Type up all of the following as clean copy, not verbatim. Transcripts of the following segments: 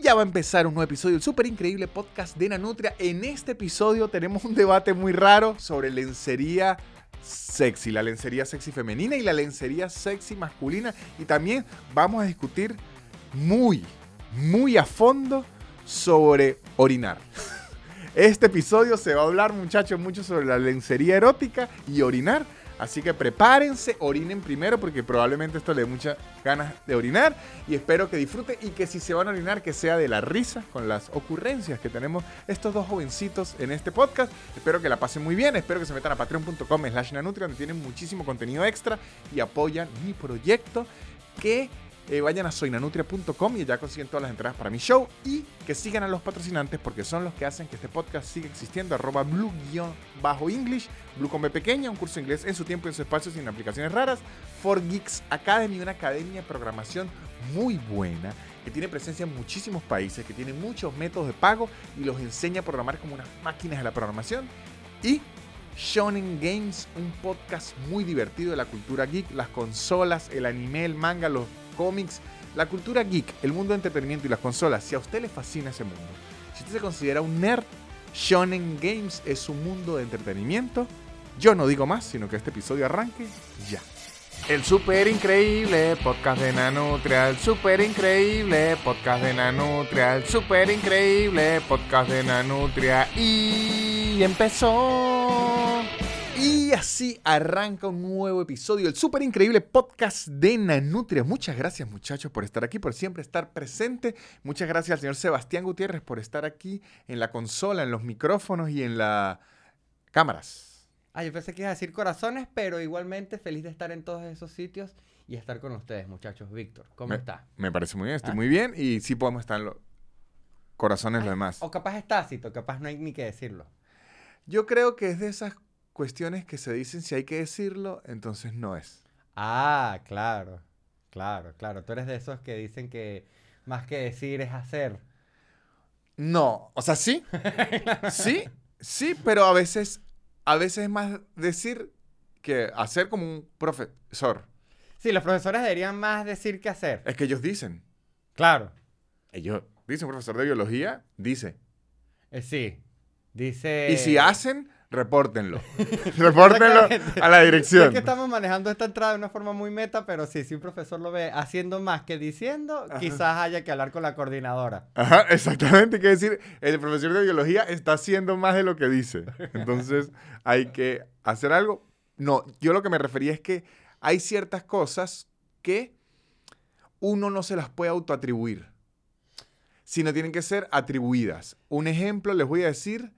Ya va a empezar un nuevo episodio del súper increíble podcast de Nanutria. En este episodio tenemos un debate muy raro sobre lencería sexy, la lencería sexy femenina y la lencería sexy masculina. Y también vamos a discutir muy a fondo sobre orinar. Este episodio se va a hablar, muchachos, mucho sobre la lencería erótica y orinar. Así que prepárense, orinen primero porque probablemente esto le dé muchas ganas de orinar. Y espero que disfruten y que si se van a orinar, que sea de la risa con las ocurrencias que tenemos estos dos jovencitos en este podcast. Espero que la pasen muy bien, espero que se metan a patreon.com/nanutria donde tienen muchísimo contenido extra y apoyan mi proyecto. Que vayan a soynanutria.com y ya consiguen todas las entradas para mi show. Y que sigan a los patrocinantes porque son los que hacen que este podcast siga existiendo. @blue_english, Blue con B pequeña, un curso de inglés en su tiempo y en su espacio sin aplicaciones raras. 4Geeks Academy, una academia de programación muy buena que tiene presencia en muchísimos países, que tiene muchos métodos de pago y los enseña a programar como unas máquinas de la programación. Y Shonen Games, un podcast muy divertido de la cultura geek, las consolas, el anime, el manga, los cómics, la cultura geek, el mundo de entretenimiento y las consolas. Si a usted le fascina ese mundo, si usted se considera un nerd, Shonen Games es un mundo de entretenimiento. Yo no digo más, sino que este episodio arranque ya. El súper increíble podcast de Nanutria, el súper increíble podcast de Nanutria, el súper increíble podcast de Nanutria y empezó. Y así arranca un nuevo episodio del súper increíble podcast de Nanutria. Muchas gracias, muchachos, por estar aquí, por siempre estar presente. Muchas gracias al señor Sebastián Gutiérrez por estar aquí en la consola, en los micrófonos y en las cámaras. Yo pensé que iba a decir corazones, pero igualmente feliz de estar en todos esos sitios y estar con ustedes, muchachos. Víctor, ¿cómo está? Me parece muy bien, estoy muy bien y sí podemos estar en los corazones lo demás. O capaz es tácito, capaz no hay ni que decirlo. Yo creo que es de esas cuestiones que se dicen si hay que decirlo, entonces no es. Ah, claro. Tú eres de esos que dicen que más que decir es hacer. No, o sea, sí, sí, pero a veces es más decir que hacer como un profesor. Sí, los profesores deberían más decir que hacer. Es que ellos dicen. Claro. Ellos dicen, un profesor de biología dice. Sí, dice... Y si hacen, repórtenlo. Repórtenlo a la dirección. Es que estamos manejando esta entrada de una forma muy meta, pero sí, si un profesor lo ve haciendo más que diciendo, Ajá. Quizás haya que hablar con la coordinadora. Ajá, exactamente. Quiere decir, el profesor de biología está haciendo más de lo que dice. Entonces, hay que hacer algo. No, yo lo que me refería es que hay ciertas cosas que uno no se las puede autoatribuir, sino tienen que ser atribuidas. Un ejemplo, les voy a decir,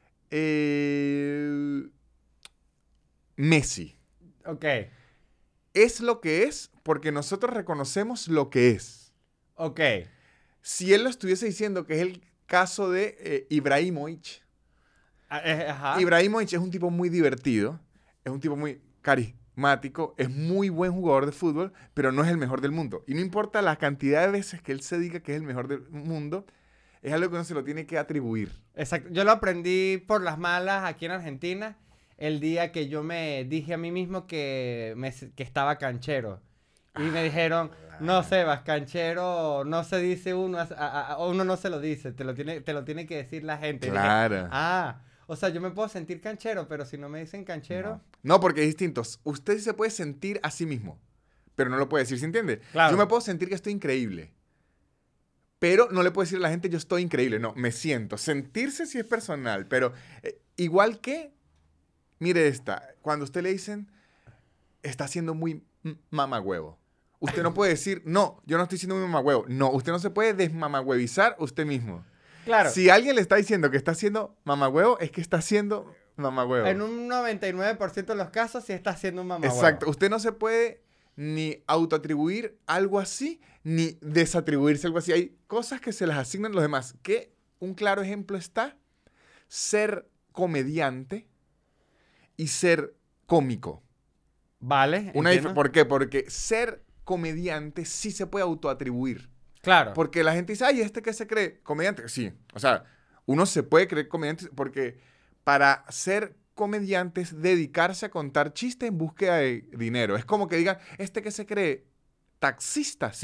Messi. Ok. Es lo que es porque nosotros reconocemos lo que es. Ok. Si él lo estuviese diciendo que es el caso de Ibrahimovic. Ajá. Ibrahimovic es un tipo muy divertido, es un tipo muy carismático, es muy buen jugador de fútbol, pero no es el mejor del mundo. Y no importa la cantidad de veces que él se diga que es el mejor del mundo, es algo que uno se lo tiene que atribuir. Exacto. Yo lo aprendí por las malas aquí en Argentina el día que yo me dije a mí mismo que estaba canchero. Y me dijeron, no, Sebas, canchero no se dice uno, uno no se lo dice, te lo tiene que decir la gente. Claro. Y dije, o sea, yo me puedo sentir canchero, pero si no me dicen canchero... No, porque es distinto. Usted sí se puede sentir a sí mismo, pero no lo puede decir, ¿se entiende? Claro. Yo me puedo sentir que estoy increíble, pero no le puedo decir a la gente yo estoy increíble. No, me siento. Sentirse sí es personal, pero igual que, mire esta, cuando a usted le dicen, está siendo muy mamagüevo. Usted no puede decir, no, yo no estoy siendo muy mamagüevo. No, usted no se puede desmamagüevizar usted mismo. Claro. Si alguien le está diciendo que está haciendo mamagüevo, es que está haciendo mamagüevo. En un 99% de los casos sí está haciendo un mamagüevo. Exacto. Usted no se puede ni autoatribuir algo así, ni desatribuirse algo así. Hay cosas que se las asignan los demás. Que un claro ejemplo está ser comediante y ser cómico. Vale. ¿Por qué? Porque ser comediante sí se puede autoatribuir. Claro. Porque la gente dice, ay, ¿este qué se cree? ¿Comediante? Sí. O sea, uno se puede creer comediante porque para ser comediante es dedicarse a contar chistes en búsqueda de dinero. Es como que digan, ¿este qué se cree? Taxista, sí.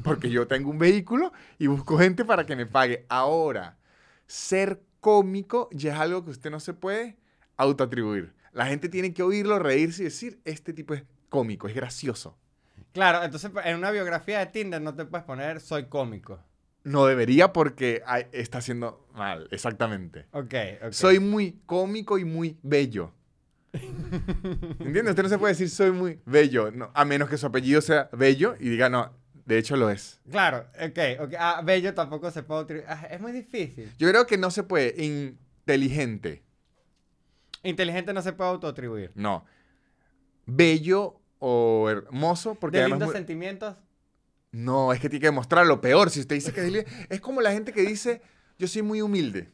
porque yo tengo un vehículo y busco gente para que me pague. Ahora, ser cómico ya es algo que usted no se puede autoatribuir. La gente tiene que oírlo, reírse y decir, este tipo es cómico, es gracioso. Claro, entonces en una biografía de Tinder no te puedes poner soy cómico. No debería porque está haciendo mal, exactamente. Ok. Soy muy cómico y muy bello. ¿Entiende? Usted no se puede decir soy muy bello, no, a menos que su apellido sea bello y diga, no, de hecho lo es. Claro, ok. Ah, bello tampoco se puede utilizar. Es muy difícil. Yo creo que no se puede. Inteligente, Inteligente no se puede autoatribuir. no. Bello o hermoso, porque De además... lindos sentimientos. No, es que tiene que demostrar lo peor. Si usted dice que es como la gente que dice, yo soy muy humilde.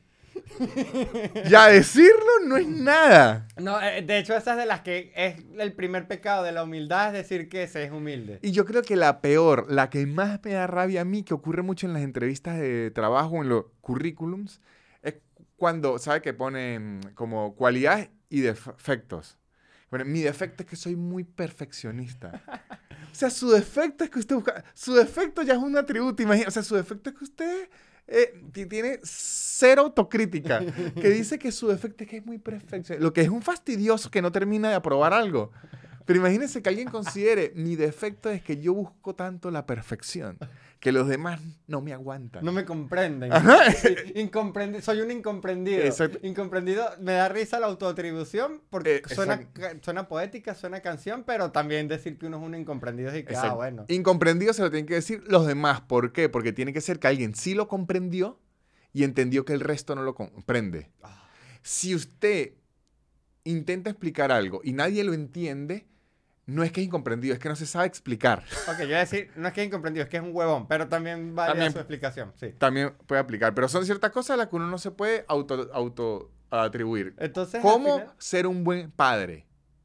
Ya decirlo no es nada. No, de hecho, esa es de las que es el primer pecado de la humildad, es decir que se es humilde. Y yo creo que la peor, la que más me da rabia a mí, que ocurre mucho en las entrevistas de trabajo, en los currículums, es cuando, ¿sabe? Que ponen como cualidades y defectos. Bueno, mi defecto es que soy muy perfeccionista. O sea, su defecto es que usted busca... Su defecto ya es un atributo, imagínate. O sea, su defecto es que usted tiene cero autocrítica. Que dice que su defecto es que es muy perfeccionista. Lo que es un fastidioso que no termina de aprobar algo. Pero imagínense que alguien considere, mi defecto es que yo busco tanto la perfección, que los demás no me aguantan. No me comprenden. Ajá. Sí, soy un incomprendido. Exacto. Incomprendido, me da risa la autoatribución porque suena, Exacto. suena poética, suena canción, pero también decir que uno es un incomprendido y que, Exacto. bueno. Incomprendido se lo tienen que decir los demás. ¿Por qué? Porque tiene que ser que alguien sí lo comprendió y entendió que el resto no lo comprende. Si usted intenta explicar algo y nadie lo entiende, no es que es incomprendido, es que no se sabe explicar. Ok, yo voy a decir, no es que es incomprendido, es que es un huevón, pero también vale También. su explicación, sí. También puede aplicar, pero son ciertas cosas a las que uno no se puede auto atribuir. Entonces, ¿Cómo al final- ser un buen padre?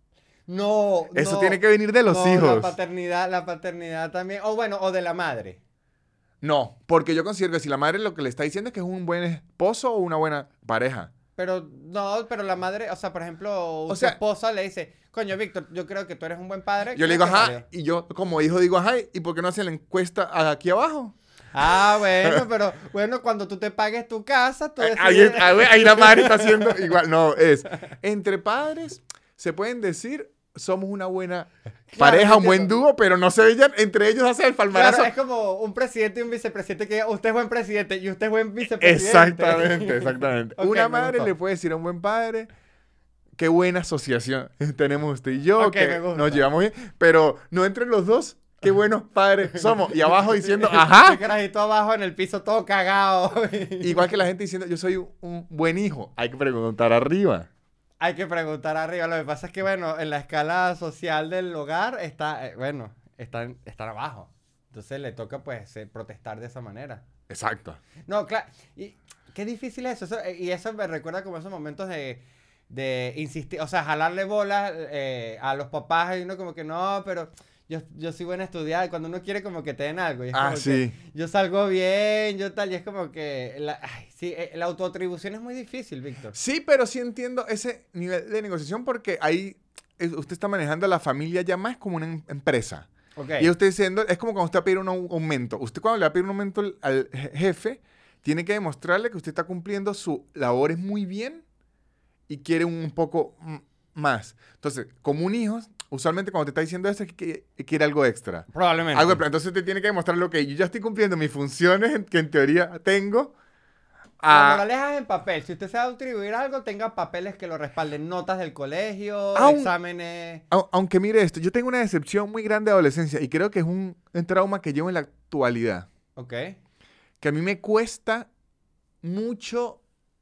No, Eso no, tiene que venir de los no, hijos. la paternidad también, o bueno, o de la madre. No, porque yo considero que si la madre lo que le está diciendo es que es un buen esposo o una buena pareja. Pero no, pero la madre, o sea, por ejemplo, O tu sea- esposa le dice, coño, Víctor, yo creo que tú eres un buen padre. Yo le creo digo, que ajá, salió". y yo como hijo digo, ajá, ¿y por qué no hacen la encuesta aquí abajo? Ah, bueno, pero bueno, cuando tú te pagues tu casa, tú Ahí, decides... ahí la madre está haciendo igual. No, entre padres se pueden decir, somos una buena pareja, un buen entiendo. dúo, pero no se vean, entre ellos hacen el palmarazo. Claro, es como un presidente y un vicepresidente que diga, usted es buen presidente y usted es buen vicepresidente. Exactamente, exactamente. Ok, Una me madre gustó. le puede decir a un buen padre, qué buena asociación tenemos usted y yo, Ok, que me gusta. nos llevamos bien, pero no entre los dos, qué buenos padres somos. Y abajo diciendo, ajá. El carajito abajo en el piso todo cagado. Igual que la gente diciendo, yo soy un buen hijo. Hay que preguntar arriba. Hay que preguntar arriba. Lo que pasa es que, bueno, en la escala social del hogar está, bueno, están abajo. Entonces le toca, pues, protestar de esa manera. Exacto. No, claro. Y qué difícil es eso. Y eso me recuerda como esos momentos de insistir, o sea, jalarle bolas a los papás y uno como que no, pero yo soy buena estudiante. Cuando uno quiere como que te den algo. Y es como Sí. que yo salgo bien, yo tal. Y es como que, sí, la autoatribución es muy difícil, Víctor. Sí, pero sí entiendo ese nivel de negociación porque ahí usted está manejando a la familia ya más como una empresa. Ok. Y usted diciendo, es como cuando usted va a pedir un aumento. Usted cuando le va a pedir un aumento al jefe, tiene que demostrarle que usted está cumpliendo sus labores muy bien y quiere un poco más. Entonces, como un hijo, usualmente cuando te está diciendo eso es que quiere algo extra. Probablemente. Algo de plan. Entonces te tiene que demostrar lo que yo ya estoy cumpliendo mis funciones que en teoría tengo. La moraleja es en papel. Si usted se va a atribuir algo, tenga papeles que lo respalden. Notas del colegio, exámenes. Aunque mire esto, yo tengo una decepción muy grande de adolescencia y creo que es un trauma que llevo en la actualidad. Ok. Que a mí me cuesta mucho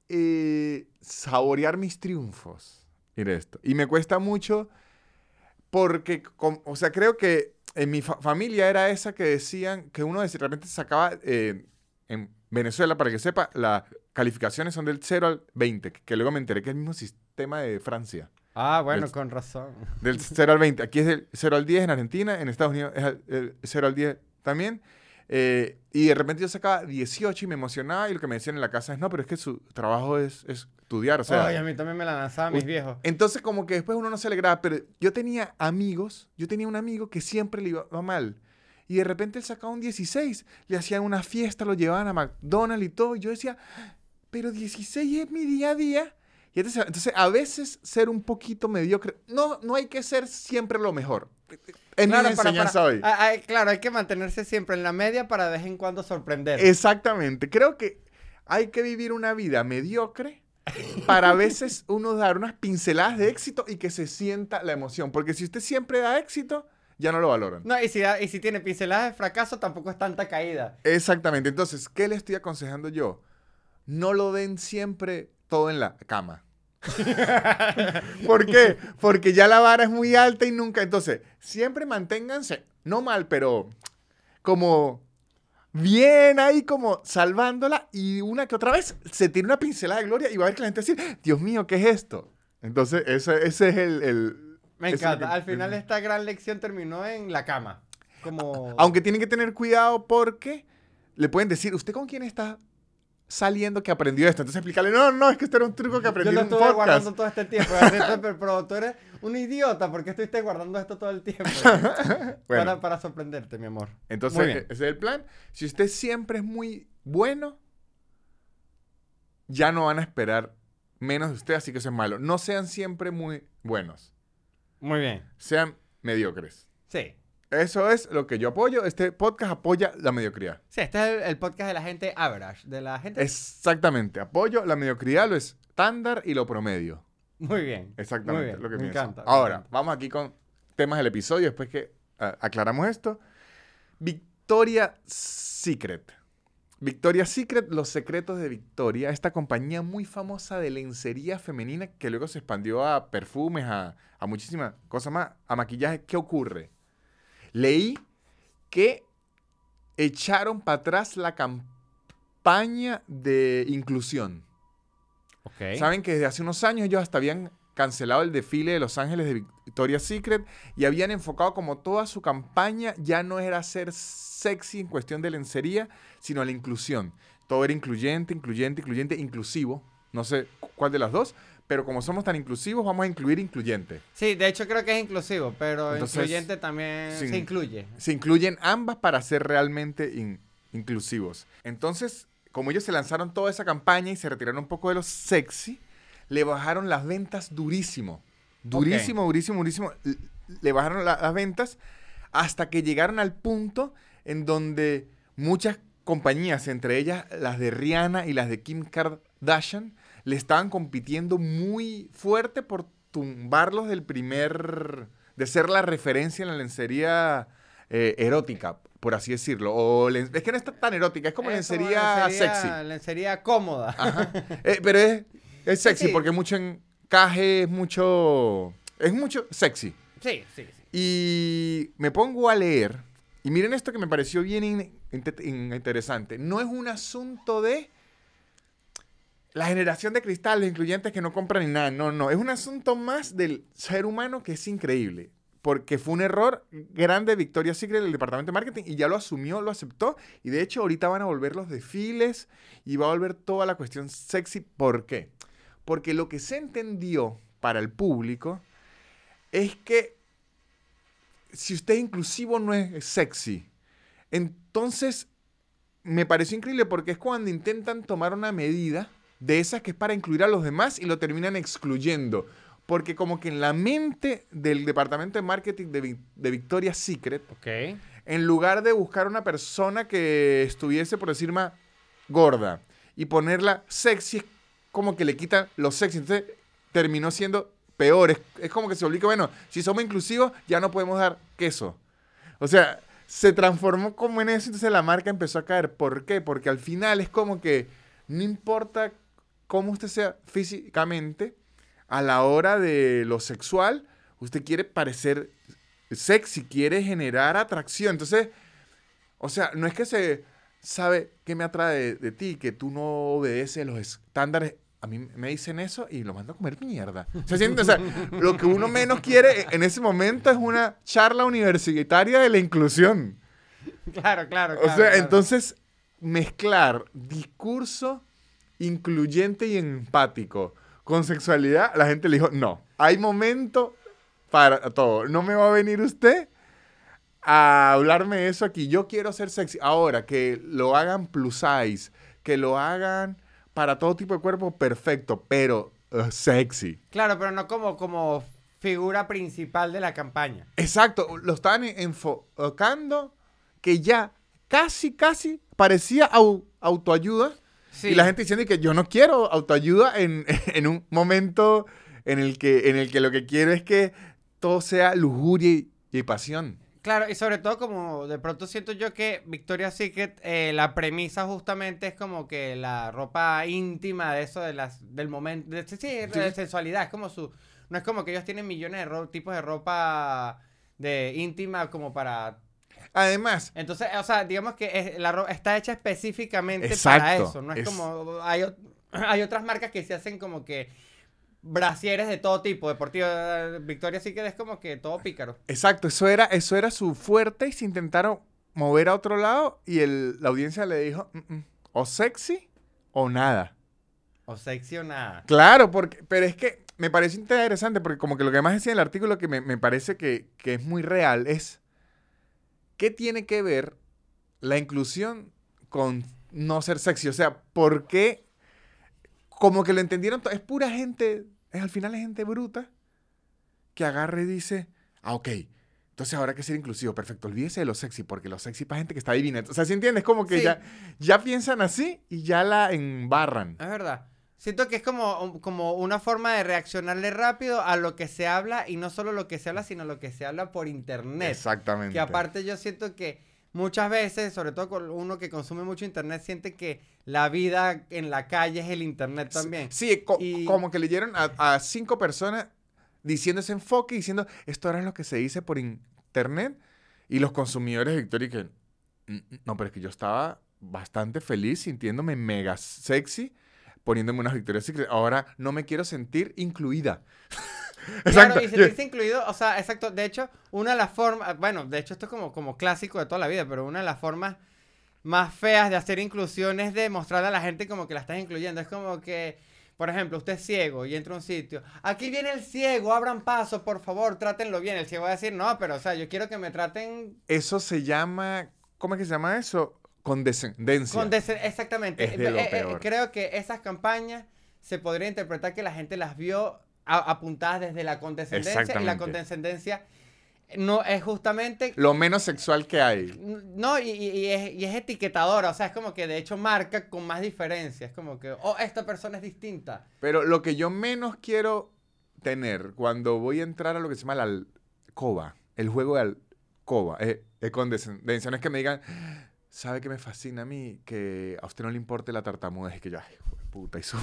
saborear mis triunfos. Mire esto. Y me cuesta mucho porque, o sea, creo que en mi familia era esa que decían que uno de repente sacaba, en Venezuela, para que sepa, las calificaciones son del 0 al 20, que luego me enteré que es el mismo sistema de Francia. Ah, bueno, con razón. Del 0 al 20. Aquí es del 0 al 10 en Argentina, en Estados Unidos es el 0 al 10 también. Y de repente yo sacaba 18 y me emocionaba y lo que me decían en la casa es, no, pero es que su trabajo es estudiar, o sea... Ay, a mí también me la lanzaban mis viejos. Entonces como que después uno no se alegraba, pero yo tenía un amigo que siempre le iba mal. Y de repente él sacaba un 16. Le hacían una fiesta, lo llevaban a McDonald's y todo. Y yo decía, pero 16 es mi día a día. Y entonces, a veces ser un poquito mediocre, no hay que ser siempre lo mejor. Es mi enseñanza hoy. Claro, hay que mantenerse siempre en la media para de vez en cuando sorprender. Exactamente. Creo que hay que vivir una vida mediocre para a veces uno dar unas pinceladas de éxito y que se sienta la emoción. Porque si usted siempre da éxito, ya no lo valoran. No, y si tiene pinceladas de fracaso, tampoco es tanta caída. Exactamente. Entonces, ¿qué le estoy aconsejando yo? No lo den siempre todo en la cama. ¿Por qué? Porque ya la vara es muy alta y nunca... Entonces, siempre manténganse, no mal, pero como bien ahí, como salvándola, y una que otra vez se tiene una pincelada de gloria y va a ver que la gente va a decir, Dios mío, ¿qué es esto? Entonces, ese es el Me encanta. Al final esta gran lección terminó en la cama. Aunque tienen que tener cuidado porque le pueden decir, ¿usted con quién está saliendo que aprendió esto? Entonces explícale, no, es que esto era un truco que aprendí en un podcast. Yo lo estuve guardando todo este tiempo. Pero tú eres un idiota porque estuviste guardando esto todo el tiempo. Bueno, para sorprenderte, mi amor. Entonces, ese es el plan. Si usted siempre es muy bueno, ya no van a esperar menos de usted, así que eso es malo. No sean siempre muy buenos. Muy bien. Sean mediocres. Sí. Eso es lo que yo apoyo. Este podcast apoya la mediocridad. Sí, este es el podcast de la gente average, de la gente... Exactamente. Apoyo la mediocridad, lo estándar y lo promedio. Muy bien. Exactamente. Muy bien. Lo que Me pienso. encanta. Ahora, vamos aquí con temas del episodio, después que aclaramos esto. Victoria's Secret. Victoria's Secret, los secretos de Victoria. Esta compañía muy famosa de lencería femenina que luego se expandió a perfumes, a muchísimas cosas más, a maquillaje. ¿Qué ocurre? Leí que echaron para atrás la campaña de inclusión. Okay. Saben que desde hace unos años ellos hasta habían cancelado el desfile de Los Ángeles de Victoria's Secret y habían enfocado como toda su campaña ya no era ser sexy en cuestión de lencería, sino la inclusión. Todo era incluyente, inclusivo. No sé cuál de las dos, pero como somos tan inclusivos, vamos a incluir incluyente. Sí, de hecho creo que es inclusivo, pero entonces, incluyente también se incluye. Se incluyen ambas para ser realmente inclusivos. Entonces, como ellos se lanzaron toda esa campaña y se retiraron un poco de lo sexy, le bajaron las ventas durísimo. Durísimo. Le bajaron las ventas hasta que llegaron al punto en donde muchas compañías, entre ellas las de Rihanna y las de Kim Kardashian, le estaban compitiendo muy fuerte por tumbarlos de ser la referencia en la lencería erótica, por así decirlo. Es que no está tan erótica, es como lencería sexy. Lencería cómoda. Ajá. Pero es sexy, sí, porque es mucho encaje, es mucho sexy. Sí. Y me pongo a leer, y miren esto que me pareció bien interesante. No es un asunto de la generación de cristales incluyentes que no compran ni nada. No. Es un asunto más del ser humano que es increíble. Porque fue un error grande de Victoria's Secret del departamento de marketing y ya lo asumió, lo aceptó. Y de hecho ahorita van a volver los desfiles y va a volver toda la cuestión sexy. ¿Por qué? Porque lo que se entendió para el público es que si usted es inclusivo no es sexy. Entonces me pareció increíble porque es cuando intentan tomar una medida de esas que es para incluir a los demás y lo terminan excluyendo. Porque como que en la mente del departamento de marketing de Victoria's Secret, en lugar de buscar una persona que estuviese, por decir más, gorda y ponerla sexy, es como que le quitan lo sexy. Entonces terminó siendo peor. Es como que se obliga, bueno, si somos inclusivos ya no podemos dar queso. O sea, se transformó como en eso, entonces la marca empezó a caer. ¿Por qué? Porque al final es como que no importa cómo usted sea físicamente, a la hora de lo sexual, usted quiere parecer sexy, quiere generar atracción. Entonces, o sea, no es que se sabe qué me atrae de ti, que tú no obedeces los estándares. A mí me dicen eso y lo mando a comer mierda. O sea, lo que uno menos quiere en ese momento es una charla universitaria de la inclusión. Claro. O sea, entonces, mezclar discurso incluyente y empático con sexualidad, la gente le dijo, no, hay momento para todo. No me va a venir usted a hablarme de eso aquí. Yo quiero ser sexy. Ahora, que lo hagan plus size, que lo hagan para todo tipo de cuerpo, perfecto, pero sexy. Claro, pero no como figura principal de la campaña. Exacto, lo estaban enfocando que ya casi parecía autoayuda. Sí. Y la gente diciendo que yo no quiero autoayuda en un momento en el que lo que quiero es que todo sea lujuria y pasión. Claro, y sobre todo como de pronto siento yo que Victoria's Secret, la premisa justamente es como que la ropa íntima de eso, del momento, de sensualidad, es como no es como que ellos tienen millones de tipos de ropa de íntima como para... Además, Entonces, o sea, digamos que está hecha específicamente para exacto, eso, no es como... Hay otras marcas que se hacen como que brasieres de todo tipo, deportivo. Victoria's Secret es como que todo pícaro. exacto, eso era su fuerte y se intentaron mover a otro lado y la audiencia le dijo, o sexy o nada. O sexy o nada. Claro, pero es que me parece interesante porque como que lo que más decía en el artículo que me parece que es muy real es ¿qué tiene que ver la inclusión con no ser sexy? O sea, ¿por qué? Como que lo entendieron, es pura gente, al final es gente bruta que agarra y dice, ok, entonces ahora hay que ser inclusivo, perfecto, olvídese de lo sexy, porque lo sexy es para gente que está divina. O sea, ¿sí entiendes? Como que Sí. ya piensan así y ya la embarran. Es verdad. Siento que es como una forma de reaccionarle rápido a lo que se habla y no solo lo que se habla, sino lo que se habla por internet. Exactamente. Que aparte yo siento que muchas veces, sobre todo con uno que consume mucho internet, siente que la vida en la calle es el internet también. Sí, como que leyeron a 5 personas diciendo ese enfoque, diciendo, esto ahora es lo que se dice por internet, y los consumidores de Victoria que, no, pero es que yo estaba bastante feliz sintiéndome mega sexy poniéndome unas Victoria's Secret. Ahora no me quiero sentir incluida. Claro, y sentirse incluido, o sea, exacto. De hecho, una de las formas, bueno, de hecho esto es como clásico de toda la vida, pero una de las formas más feas de hacer inclusión es de mostrarle a la gente como que la estás incluyendo. Es como que, por ejemplo, usted es ciego y entra a un sitio. Aquí viene el ciego, abran paso, por favor, trátenlo bien. El ciego va a decir, no, pero o sea, yo quiero que me traten... Eso se llama, ¿cómo es que se llama eso? Condescendencia. Exactamente. Es de lo peor. Creo que esas campañas se podría interpretar que la gente las vio apuntadas desde la condescendencia. Y la Exactamente. condescendencia no es justamente... Lo menos sexual que hay. No, y es etiquetadora. O sea, es como que de hecho marca con más diferencia. Es como que, oh, esta persona es distinta. Pero lo que yo menos quiero tener cuando voy a entrar a lo que se llama la alcoba, el juego de alcoba, es condescendencia. No es que me digan, ¿sabe qué me fascina a mí? Que a usted no le importe la tartamudez. Es que yo, ay, puta, y su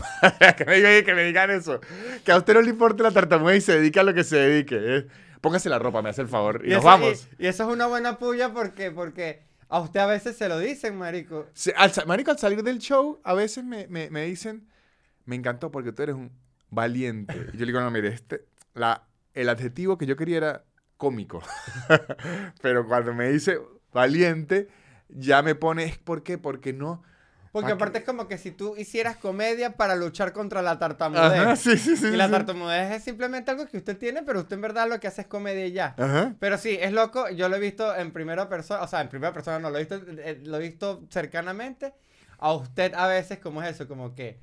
que me digan eso. Que a usted no le importe la tartamudez y se dedique a lo que se dedique. Póngase la ropa, me hace el favor. Y nos vamos. Y eso es una buena puya porque a usted a veces se lo dicen, marico. Marico, al salir del show, a veces me dicen, me encantó porque tú eres un valiente. Y yo le digo, no, mire, el adjetivo que yo quería era cómico. Pero cuando me dice valiente, ya me pone, ¿por qué? Porque no... Porque aparte es como que si tú hicieras comedia para luchar contra la tartamudez. Ajá, sí, y la tartamudez es simplemente algo que usted tiene, pero usted en verdad lo que hace es comedia y ya. Ajá. Pero sí, es loco. Yo lo he visto en primera persona. O sea, en primera persona no, lo he visto cercanamente. A usted a veces, como es eso, como que...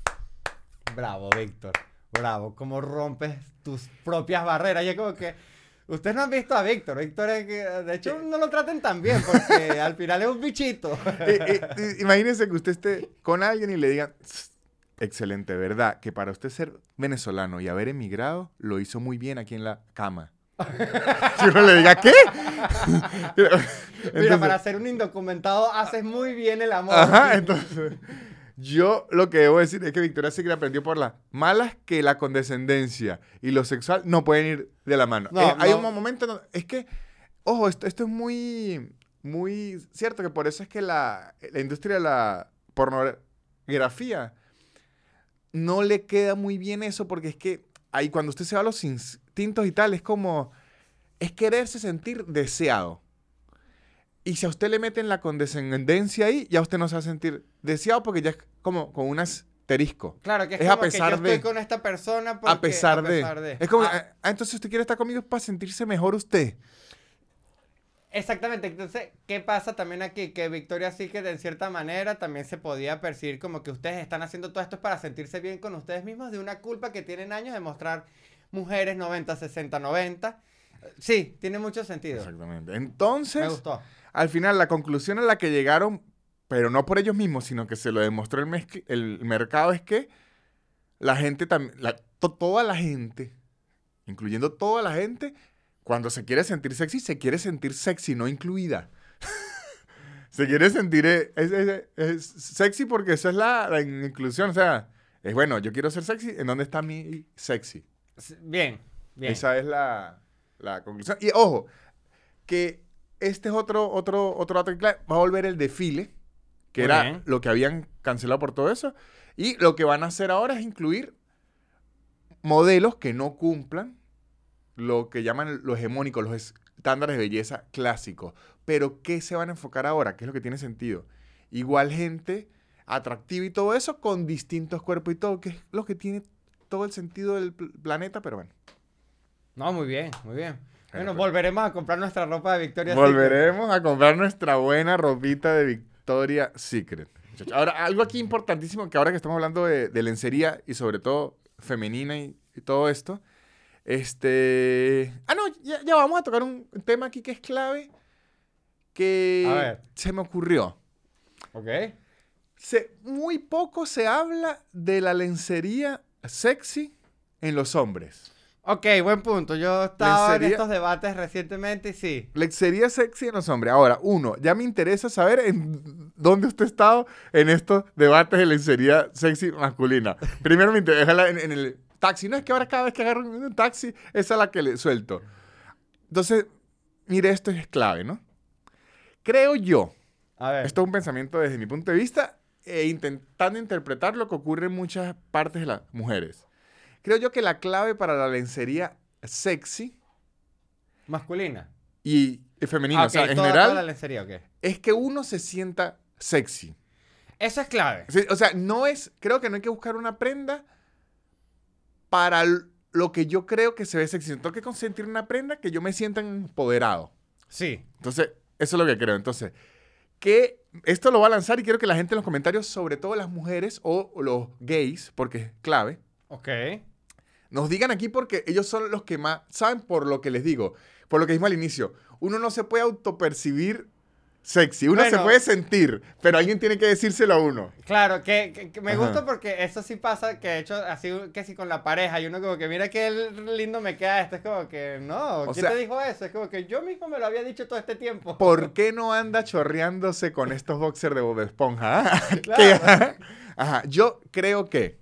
Bravo, Víctor. Bravo. Cómo rompes tus propias barreras. Y es como que... Ustedes no han visto a Víctor. Víctor es que, de hecho, no lo traten tan bien porque al final es un bichito. Imagínense que usted esté con alguien y le digan, excelente, ¿verdad? Que para usted ser venezolano y haber emigrado, lo hizo muy bien aquí en la cama. Si uno le diga, ¿qué? Mira, para ser un indocumentado haces muy bien el amor. Ajá, entonces... Yo lo que debo decir es que Victoria's Secret aprendió por las malas que la condescendencia y lo sexual no pueden ir de la mano. No, hay no. un momento, es que, ojo, esto es muy, muy cierto, que por eso es que la industria de la pornografía no le queda muy bien eso, porque es que ahí cuando usted se va a los instintos y tal, es como, es quererse sentir deseado. Y si a usted le meten la condescendencia ahí, ya usted no se va a sentir deseado porque ya es como con un asterisco. Claro, que es Es como a pesar que yo estoy con esta persona porque... A pesar de. Es como, entonces usted quiere estar conmigo para sentirse mejor usted. Exactamente, entonces, ¿qué pasa también aquí? Que Victoria's Secret en cierta manera también se podía percibir como que ustedes están haciendo todo esto para sentirse bien con ustedes mismos de una culpa que tienen años de mostrar mujeres 90, 60, 90. Sí, tiene mucho sentido. Exactamente. Me Entonces, gustó. al final, la conclusión a la que llegaron, pero no por ellos mismos, sino que se lo demostró el mercado, es que la gente también, toda la gente, incluyendo toda la gente, cuando se quiere sentir sexy, no incluida. Se quiere sentir es sexy porque esa es la inclusión. O sea, es bueno, yo quiero ser sexy. ¿En dónde está mi sexy? Bien, bien. Esa es la conclusión. Y ojo, que este es otro dato clave. Va a volver el desfile, que Muy era bien. lo que habían cancelado por todo eso. Y lo que van a hacer ahora es incluir modelos que no cumplan lo que llaman lo hegemónico, los estándares de belleza clásicos. Pero ¿qué se van a enfocar ahora? ¿Qué es lo que tiene sentido? Igual gente atractiva y todo eso con distintos cuerpos y todo, que es lo que tiene todo el sentido del planeta, pero bueno. No, muy bien, muy bien. Bueno, pues. volveremos a comprar nuestra ropa de Victoria's Secret. Volveremos a comprar nuestra buena ropita de Victoria's Secret. Ahora, algo aquí importantísimo, que ahora que estamos hablando de lencería y sobre todo femenina y todo esto, no, ya vamos a tocar un tema aquí que es clave, A que ver. se me ocurrió. Ok. Muy poco se habla de la lencería sexy en los hombres. Ok, buen punto. Yo estaba en Lencería- estos debates recientemente y sí. Lencería sexy en los hombres. Ahora, ya me interesa saber en dónde usted ha estado en estos debates de lencería sexy masculina. Primero me interesa en el taxi. No es que ahora cada vez que agarro un taxi, esa es la que le suelto. Entonces, mire, esto es clave, ¿no? Creo yo, A ver. esto es un pensamiento desde mi punto de vista, intentando interpretar lo que ocurre en muchas partes de las mujeres. Creo yo que la clave para la lencería sexy Masculina. y femenina, Ah, o sea, ok, en toda general, la lencería, ok. es que uno se sienta sexy. Eso es clave. Sí, o sea, creo que no hay que buscar una prenda para lo que yo creo que se ve sexy. Tengo que consentir una prenda que yo me sienta empoderado. Sí. Entonces, eso es lo que creo. Entonces, que esto lo va a lanzar y quiero que la gente en los comentarios, sobre todo las mujeres o los gays, porque es clave, Ok. nos digan aquí porque ellos son los que más saben por lo que les digo. Por lo que dijimos al inicio. Uno no se puede autopercibir sexy. Uno se Bueno. puede sentir, pero alguien tiene que decírselo a uno. Claro, que me Ajá. gusta porque eso sí pasa, que de hecho, así que sí con la pareja, y uno como que mira qué lindo me queda esto, es como que no, O ¿quién sea- te dijo eso? Es como que yo mismo me lo había dicho todo este tiempo. ¿Por qué no anda chorreándose con estos boxers de Bob Esponja? ¿Ah? Claro. Ajá, yo creo que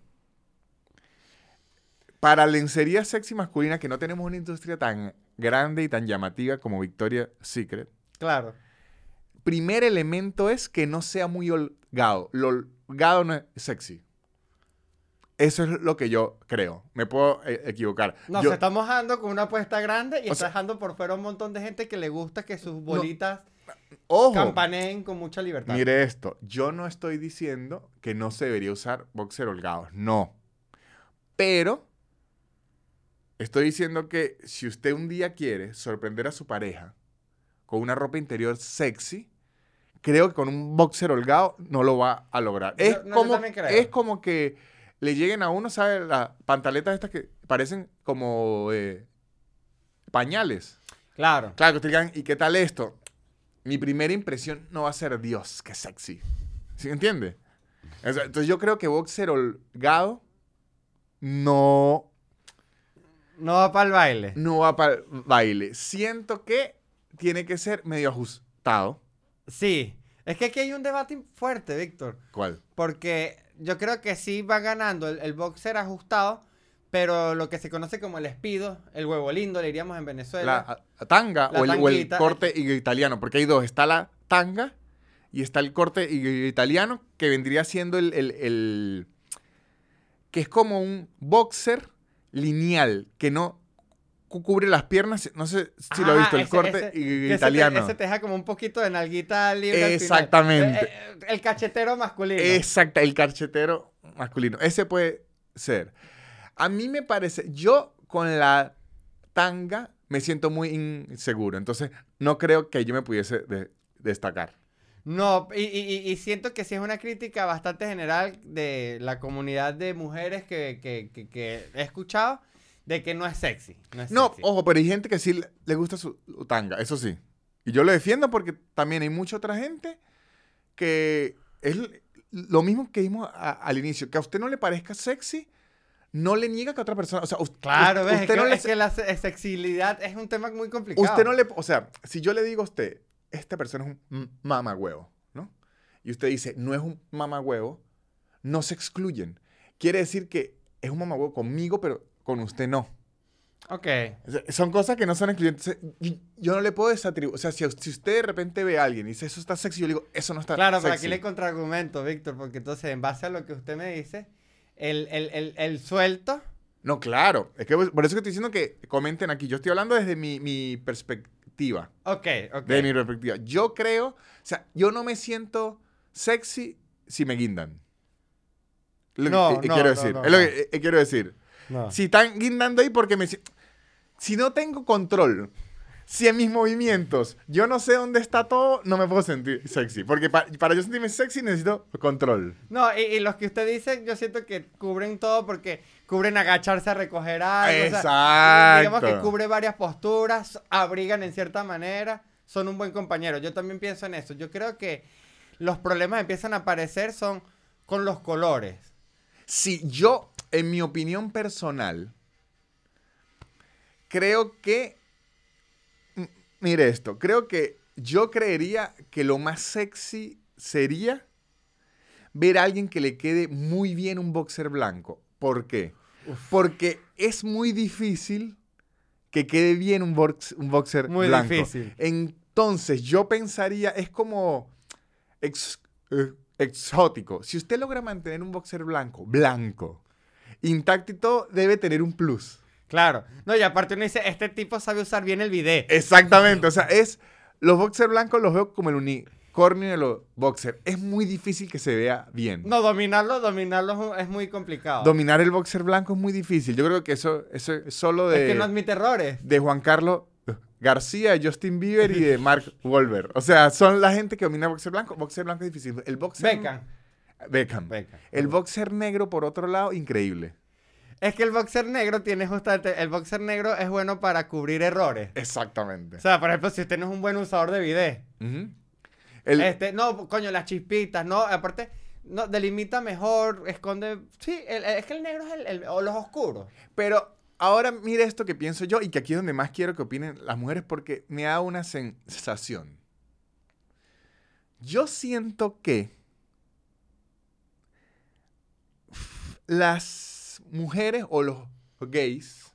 para lencería sexy masculina, que no tenemos una industria tan grande y tan llamativa como Victoria's Secret, Claro. primer elemento es que no sea muy holgado. Lo holgado no es sexy. Eso es lo que yo creo. Me puedo equivocar. No, Yo- se está mojando con una apuesta grande y O está sea- dejando por fuera un montón de gente que le gusta que sus bolitas Ojo, campaneen con mucha libertad. mire esto. Yo no estoy diciendo que no se debería usar boxer holgados. No. Pero estoy diciendo que si usted un día quiere sorprender a su pareja con una ropa interior sexy, creo que con un boxer holgado no lo va a lograr. Yo- no, yo también creo. Es como que le lleguen a uno, ¿sabes? Las pantaletas estas que parecen como pañales. Claro. Claro, que usted digan, ¿y qué tal esto? Mi primera impresión no va a ser, Dios, qué sexy. ¿Sí me entiende? Entonces yo creo que boxer holgado no No va para el baile. no va para el baile. Siento que tiene que ser medio ajustado. Sí. Es que aquí hay un debate fuerte, Víctor. ¿Cuál? Porque yo creo que sí va ganando el boxer ajustado, pero lo que se conoce como el espido, el huevo lindo, le diríamos en Venezuela. La tanga La o el tanguita. corte italiano, porque hay dos. Está la tanga y está el corte italiano, que vendría siendo que es como un boxer lineal, que no cubre las piernas. No sé si lo ha visto, el ese- corte que italiano. Ese te deja como un poquito de nalguita libre al final. Exactamente. El cachetero masculino. Exacto, el cachetero masculino. Ese puede ser. A mí me parece, yo con la tanga me siento muy inseguro. Entonces, no creo que yo me pudiese destacar. No, y siento que sí es una crítica bastante general de la comunidad de mujeres que he escuchado, de que no es sexy. No es No, sexy. ojo, pero hay gente que sí le gusta su tanga, eso sí. Y yo lo defiendo porque también hay mucha otra gente que es lo mismo que vimos al inicio. Que a usted no le parezca sexy, no le niega que a otra persona... O sea, Claro, ves, usted no le... es que la sexilidad es un tema muy complicado. Usted no le... O sea, si yo le digo a usted, esta persona es un mamagüevo, ¿no? Y usted dice, no es un mamagüevo, no se excluyen. Quiere decir que es un mamagüevo conmigo, pero con usted no. Ok. O sea, son cosas que no son excluyentes. Yo no le puedo desatribuir. O sea, si usted de repente ve a alguien y dice, eso está sexy, yo le digo, eso no está Claro, sexy. pero aquí le contraargumento, Víctor, porque entonces, en base a lo que usted me dice, el suelto... No, claro. Es que por eso que estoy diciendo que comenten aquí. Yo estoy hablando desde mi perspectiva. Ok, ok. Desde mi perspectiva. Yo creo... O sea, yo no me siento sexy si me guindan. Lo No, que no, quiero no, decir. no, Es lo no. que quiero decir. No. Si están guindando ahí porque me... Si no tengo control, si en mis movimientos yo no sé dónde está todo, no me puedo sentir sexy. Porque para yo sentirme sexy necesito control. No, y los que usted dice, yo siento que cubren todo porque cubren agacharse a recoger algo. O sea, Exacto. digamos que cubre varias posturas, abrigan en cierta manera, son un buen compañero. Yo también pienso en eso. Yo creo que los problemas empiezan a aparecer son con los colores. Si yo, en mi opinión personal, creo que... Mire esto, creo que yo creería que lo más sexy sería ver a alguien que le quede muy bien un boxer blanco. ¿Por qué? Porque es muy difícil que quede bien un boxer Muy blanco. difícil. Entonces, yo pensaría, es como exótico. Si usted logra mantener un boxer blanco, intacto y todo, debe tener un plus. Claro. No, y aparte uno dice, este tipo sabe usar bien el bidet. Exactamente. O sea, los boxers blancos los veo como el unicornio de los boxers. Es muy difícil que se vea bien. No, dominarlo es muy complicado. Dominar el boxer blanco es muy difícil. Yo creo que eso es solo Es que no admite errores. de Juan Carlos García, de Justin Bieber y de Mark Wahlberg. O sea, son la gente que domina el boxer blanco. Boxer blanco es difícil. El boxer... Beckham. El boxer negro, por otro lado, increíble. Es que el boxer negro tiene justamente... El boxer negro es bueno para cubrir errores. Exactamente. O sea, por ejemplo, si usted no es un buen usador de bidet. Ujú. No, coño, las chispitas, no, aparte, no, delimita mejor, esconde... Sí, es que el negro es o los oscuros. Pero ahora mire esto que pienso yo y que aquí es donde más quiero que opinen las mujeres porque me da una sensación. Yo siento que las mujeres o los gays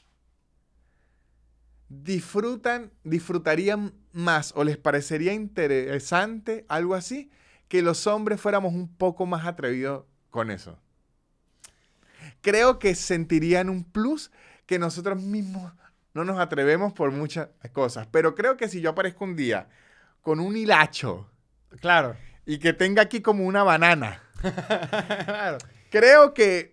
disfrutarían más o les parecería interesante, algo así, que los hombres fuéramos un poco más atrevidos con eso. Creo que sentirían un plus que nosotros mismos no nos atrevemos por muchas cosas. Pero creo que si yo aparezco un día con un hilacho Claro. y que tenga aquí como una banana, Claro. creo que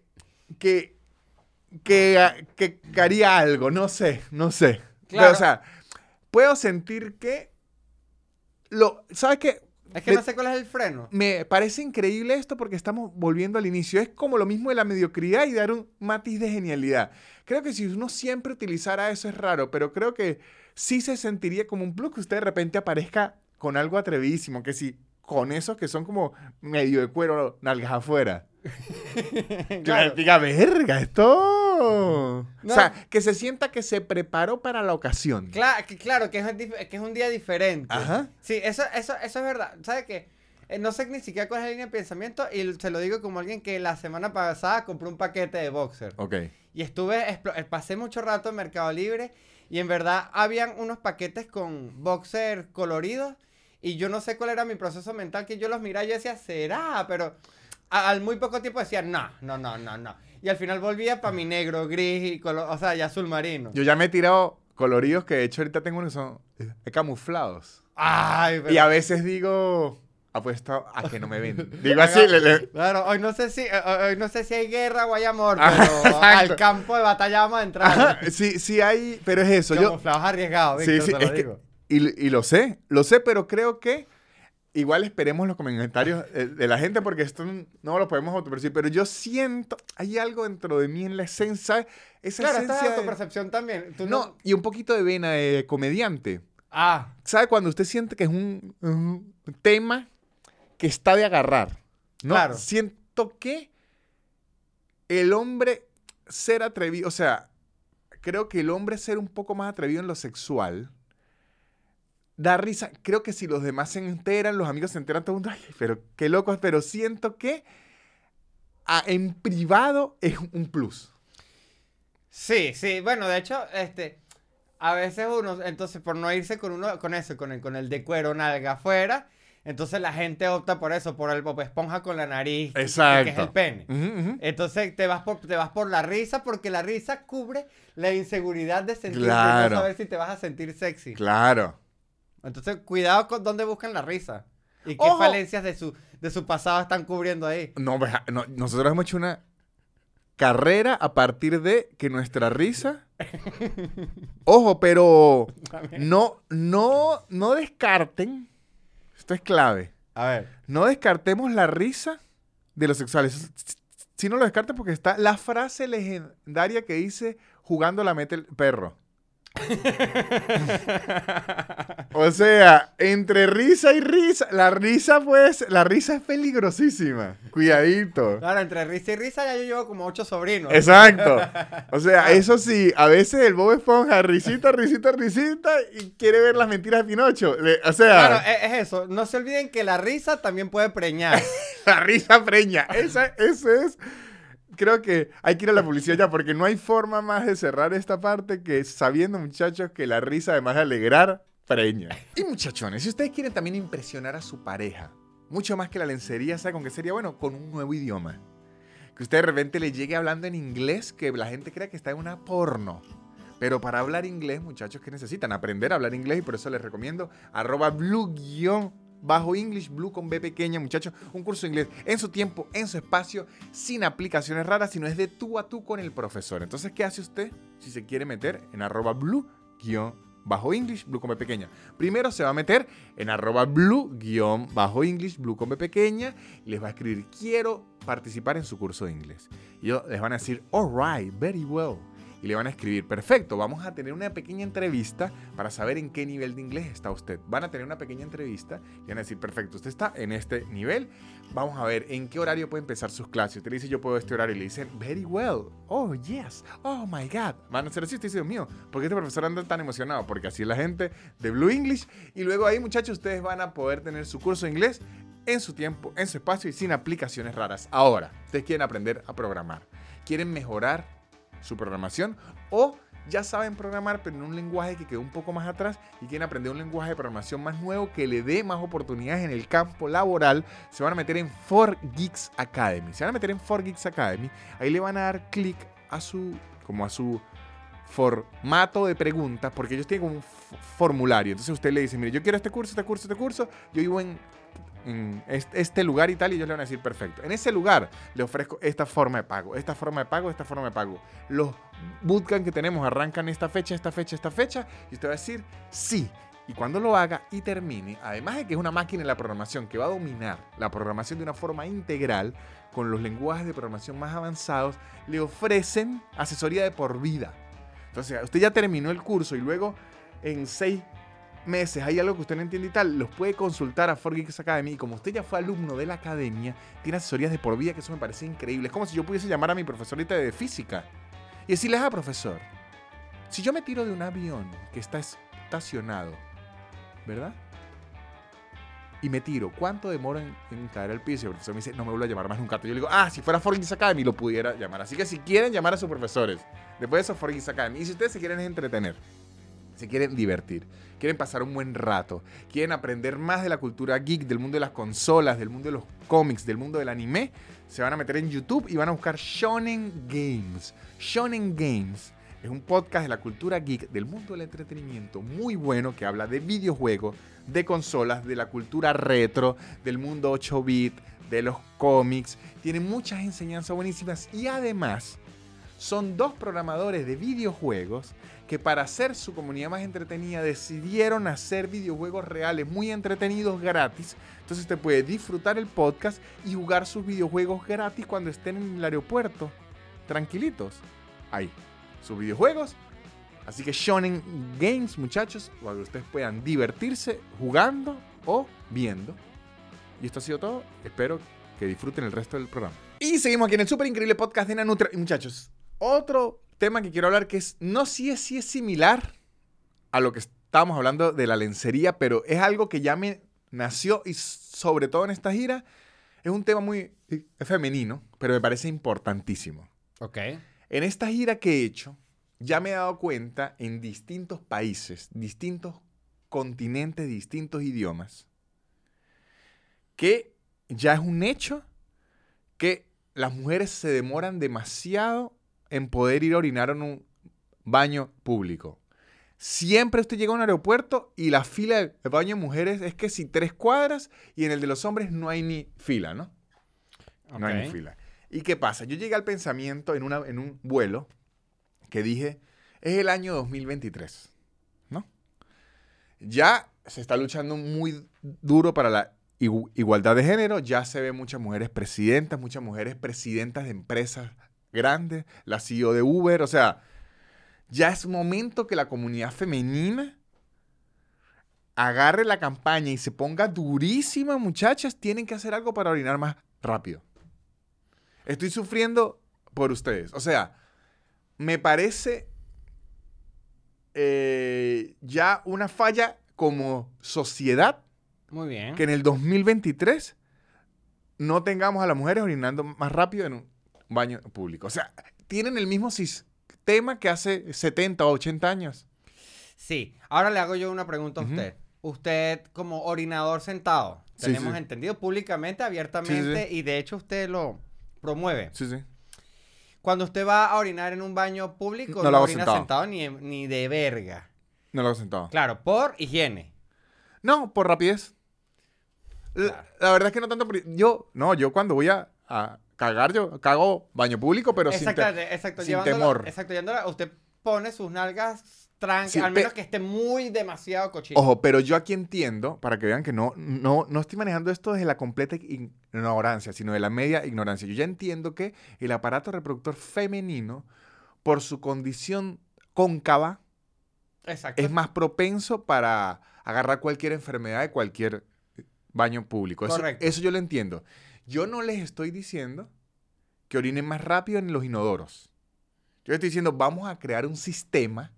haría algo, no sé. Claro. Pero, o sea, puedo sentir que ¿sabes qué? Es que no sé cuál es el freno. Me parece increíble esto porque estamos volviendo al inicio. Es como lo mismo de la mediocridad y dar un matiz de genialidad. Creo que si uno siempre utilizara eso es raro, pero creo que sí se sentiría como un plus que usted de repente aparezca con algo atrevidísimo, que si con esos que son como medio de cuero, nalgas afuera. Claro. Diga, verga, esto... No. O sea, que se sienta que se preparó para la ocasión. Claro, que es un día diferente. Ajá. Sí, eso es verdad. ¿Sabes qué? No sé ni siquiera cuál es la línea de pensamiento y se lo digo como alguien que la semana pasada compró un paquete de boxer. Ok. Y pasé mucho rato en Mercado Libre y en verdad habían unos paquetes con boxer coloridos y yo no sé cuál era mi proceso mental que yo los miraba y yo decía, ¿será? Pero al muy poco tiempo decía, no. Y al final volvía para mi negro, gris y o sea, y azul marino. Yo ya me he tirado coloridos que de hecho ahorita tengo unos que son camuflados. Ay, pero... Y a veces digo, apuesto a que no me ven. Digo así, Claro, hoy no sé si hay guerra o hay amor, Ajá, pero exacto. al campo de batalla vamos a entrar. Ajá, sí hay, pero es eso. Camuflados arriesgados, Sí, Víctor, sí, te lo es que, digo. y lo sé, pero creo que igual esperemos los comentarios de la gente porque esto no lo podemos autopercibir, pero yo siento, hay algo dentro de mí en la esencia, ¿sabes? Esa Claro, esta es esencia de- autopercepción también. Tú No, y un poquito de vena de comediante. Ah, ¿Sabe cuando usted siente que es un tema que está de agarrar? ¿No? Claro. Siento que el hombre ser atrevido, o sea, creo que el hombre ser un poco más atrevido en lo sexual da risa. Creo que si los demás se enteran, los amigos se enteran, todo el mundo, ay, pero qué locos, pero siento que en privado es un plus. sí, bueno, de hecho, a veces uno, entonces, por no irse con el de cuero nalga afuera, entonces la gente opta por eso, por el Bob Esponja con la nariz, que es el pene. Ujú, ujú. Entonces te vas por la risa, porque la risa cubre la inseguridad de sentir, de Claro. no saber si te vas a sentir sexy. Claro. Entonces, cuidado con dónde buscan la risa. Y qué Ojo. falencias de su pasado están cubriendo ahí. No, nosotros hemos hecho una carrera a partir de que nuestra risa. Ojo, pero no descarten. Esto es clave. A ver. No descartemos la risa de los sexuales. Si no lo descarten porque está la frase legendaria que dice jugando la mete el perro. O sea, entre risa y risa, la risa es peligrosísima. Cuidadito. Claro, entre risa y risa ya yo llevo como 8 sobrinos. Exacto. O sea, eso sí, a veces el Bob Esponja risita y quiere ver las mentiras de Pinocho. O sea, Claro, es eso. No se olviden que la risa también puede preñar. la risa preña. Eso es. Creo que hay que ir a la publicidad ya porque no hay forma más de cerrar esta parte que sabiendo, muchachos, que la risa, además de alegrar, preña. Y muchachones, si ustedes quieren también impresionar a su pareja, mucho más que la lencería, ¿sabe con qué sería? Bueno, con un nuevo idioma. Que usted de repente le llegue hablando en inglés, que la gente crea que está en una porno. Pero para hablar inglés, muchachos, ¿qué necesitan? Aprender a hablar inglés y por eso les recomiendo @blue_English, Blue con B pequeña, muchachos. Un curso de inglés en su tiempo, en su espacio, sin aplicaciones raras, sino es de tú a tú con el profesor. Entonces, ¿qué hace usted si se quiere meter en @blue_English, Blue con B pequeña? Primero se va a meter en @blue_English, Blue con B pequeña y les va a escribir, quiero participar en su curso de inglés. Y ellos les van a decir, all right, very well. Y le van a escribir, perfecto, vamos a tener una pequeña entrevista para saber en qué nivel de inglés está usted. Van a tener una pequeña entrevista y van a decir, perfecto, usted está en este nivel, vamos a ver en qué horario puede empezar sus clases. Usted le dice, yo puedo este horario y le dicen, very well, oh yes, oh my god. Van a ser así, usted dice, Dios mío, ¿por qué este profesor anda tan emocionado? Porque así es la gente de Blue English. Y luego ahí, muchachos, ustedes van a poder tener su curso de inglés en su tiempo, en su espacio y sin aplicaciones raras. Ahora, ustedes quieren aprender a programar, quieren mejorar su programación o ya saben programar pero en un lenguaje que quedó un poco más atrás y quieren aprender un lenguaje de programación más nuevo que le dé más oportunidades en el campo laboral, se van a meter en 4Geeks Academy. Se van a meter en 4Geeks Academy, ahí le van a dar clic a su formato de preguntas, porque ellos tienen como un formulario. Entonces usted le dice, mire, yo quiero este curso, yo vivo en este lugar y tal, y ellos le van a decir, perfecto, en ese lugar le ofrezco esta forma de pago. Los bootcamp que tenemos arrancan esta fecha, y usted va a decir, sí. Y cuando lo haga y termine, además de que es una máquina de la programación que va a dominar la programación de una forma integral, con los lenguajes de programación más avanzados, le ofrecen asesoría de por vida. Entonces, usted ya terminó el curso y luego en 6 meses hay algo que usted no entiende y tal, los puede consultar a 4Geeks Academy. Y como usted ya fue alumno de la academia, tiene asesorías de por vida, que eso me parece increíble. Es como si yo pudiese llamar a mi profesorita de física y decirle, profesor, si yo me tiro de un avión que está estacionado, ¿verdad? Y me tiro, ¿cuánto demora en caer al piso? Y el profesor me dice, no me vuelvo a llamar más nunca. Yo le digo, si fuera 4Geeks Academy lo pudiera llamar. Así que si quieren llamar a sus profesores, después de eso 4Geeks Academy. Y si ustedes se quieren entretener, se quieren divertir, quieren pasar un buen rato, quieren aprender más de la cultura geek, del mundo de las consolas, del mundo de los cómics, del mundo del anime, se van a meter en YouTube y van a buscar Shonen Games. Shonen Games Es un podcast de la cultura geek, del mundo del entretenimiento, muy bueno, que habla de videojuegos, de consolas, de la cultura retro, del mundo 8-bit, de los cómics. Tiene muchas enseñanzas buenísimas y además son dos programadores de videojuegos que para hacer su comunidad más entretenida decidieron hacer videojuegos reales muy entretenidos gratis. Entonces usted puede disfrutar el podcast y jugar sus videojuegos gratis cuando estén en el aeropuerto. Tranquilitos. Ahí. Sus videojuegos. Así que Shonen Games, muchachos, para que ustedes puedan divertirse jugando o viendo. Y esto ha sido todo. Espero que disfruten el resto del programa. Y seguimos aquí en el súper increíble podcast de Nanutria. Y muchachos, otro tema que quiero hablar que es, no sé si es similar a lo que estábamos hablando de la lencería, pero es algo que ya me nació y sobre todo en esta gira, es un tema muy femenino, pero me parece importantísimo. Ok. En esta gira que he hecho, ya me he dado cuenta en distintos países, distintos continentes, distintos idiomas, que ya es un hecho que las mujeres se demoran demasiado en poder ir a orinar en un baño público. Siempre usted llega a un aeropuerto y la fila de baño de mujeres es que si 3 cuadras y en el de los hombres no hay ni fila, ¿no? Ok. No hay ni fila. ¿Y qué pasa? Yo llegué al pensamiento en un vuelo que dije, es el año 2023, ¿no? Ya se está luchando muy duro para la igualdad de género, ya se ven muchas mujeres presidentas de empresas grandes, la CEO de Uber, o sea, ya es momento que la comunidad femenina agarre la campaña y se ponga durísima, muchachas, tienen que hacer algo para orinar más rápido. Estoy sufriendo por ustedes. O sea, me parece ya una falla como sociedad Muy bien. que en el 2023 no tengamos a las mujeres orinando más rápido en un baño público. O sea, tienen el mismo sistema que hace 70 o 80 años. Sí. Ahora le hago yo una pregunta a Ujú. usted. Usted como orinador sentado, Sí, tenemos sí. entendido públicamente, abiertamente, Sí, sí. y de hecho usted lo promueve. Sí, sí. Cuando usted va a orinar en un baño público, No lo hago orina sentado. ni de verga. No lo hago sentado. Claro, por higiene. No, por rapidez. Claro. La verdad es que no tanto yo cuando voy a cagar, yo cago baño público, pero Exacto, sin temor. Exacto, llevándola, usted pone sus nalgas tranquilas, Sí, al menos que esté muy demasiado cochino. Ojo, pero yo aquí entiendo, para que vean que no estoy manejando esto desde la completa ignorancia, sino de la media ignorancia. Yo ya entiendo que el aparato reproductor femenino, por su condición cóncava, Exacto. es más propenso para agarrar cualquier enfermedad de cualquier baño público. Correcto. Eso yo lo entiendo. Yo no les estoy diciendo que orinen más rápido en los inodoros. Yo les estoy diciendo, vamos a crear un sistema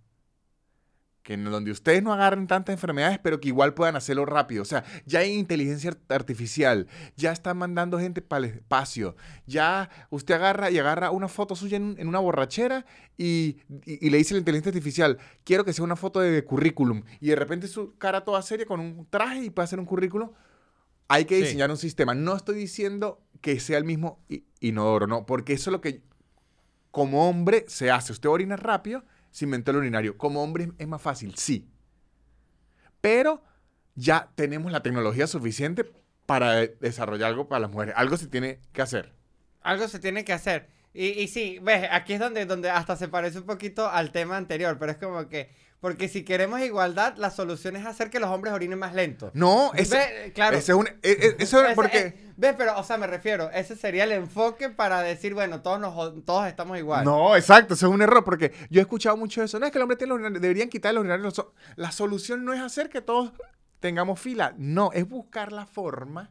donde ustedes no agarren tantas enfermedades, pero que igual puedan hacerlo rápido. O sea, ya hay inteligencia artificial, ya están mandando gente para el espacio, ya usted agarra una foto suya en una borrachera y le dice a la inteligencia artificial, quiero que sea una foto de currículum, y de repente su cara toda seria con un traje y puede hacer un currículum. Hay que diseñar un sistema. No estoy diciendo que sea el mismo inodoro, no, porque eso es lo que como hombre se hace. Usted orina rápido, se inventó el urinario. Como hombre es más fácil, sí. Pero ya tenemos la tecnología suficiente para desarrollar algo para las mujeres. Algo se tiene que hacer. Algo se tiene que hacer. Y sí, ves, aquí es donde hasta se parece un poquito al tema anterior, pero es como que, porque si queremos igualdad, la solución es hacer que los hombres orinen más lento. No, Claro. ese es un... eso es porque... ¿Ves? Pero, o sea, me refiero, ese sería el enfoque para decir, bueno, todos estamos igual. No, exacto, eso es un error, porque yo he escuchado mucho eso. No, es que el hombre tiene los urinarios, deberían quitar los urinarios. La solución no es hacer que todos tengamos fila, no, es buscar la forma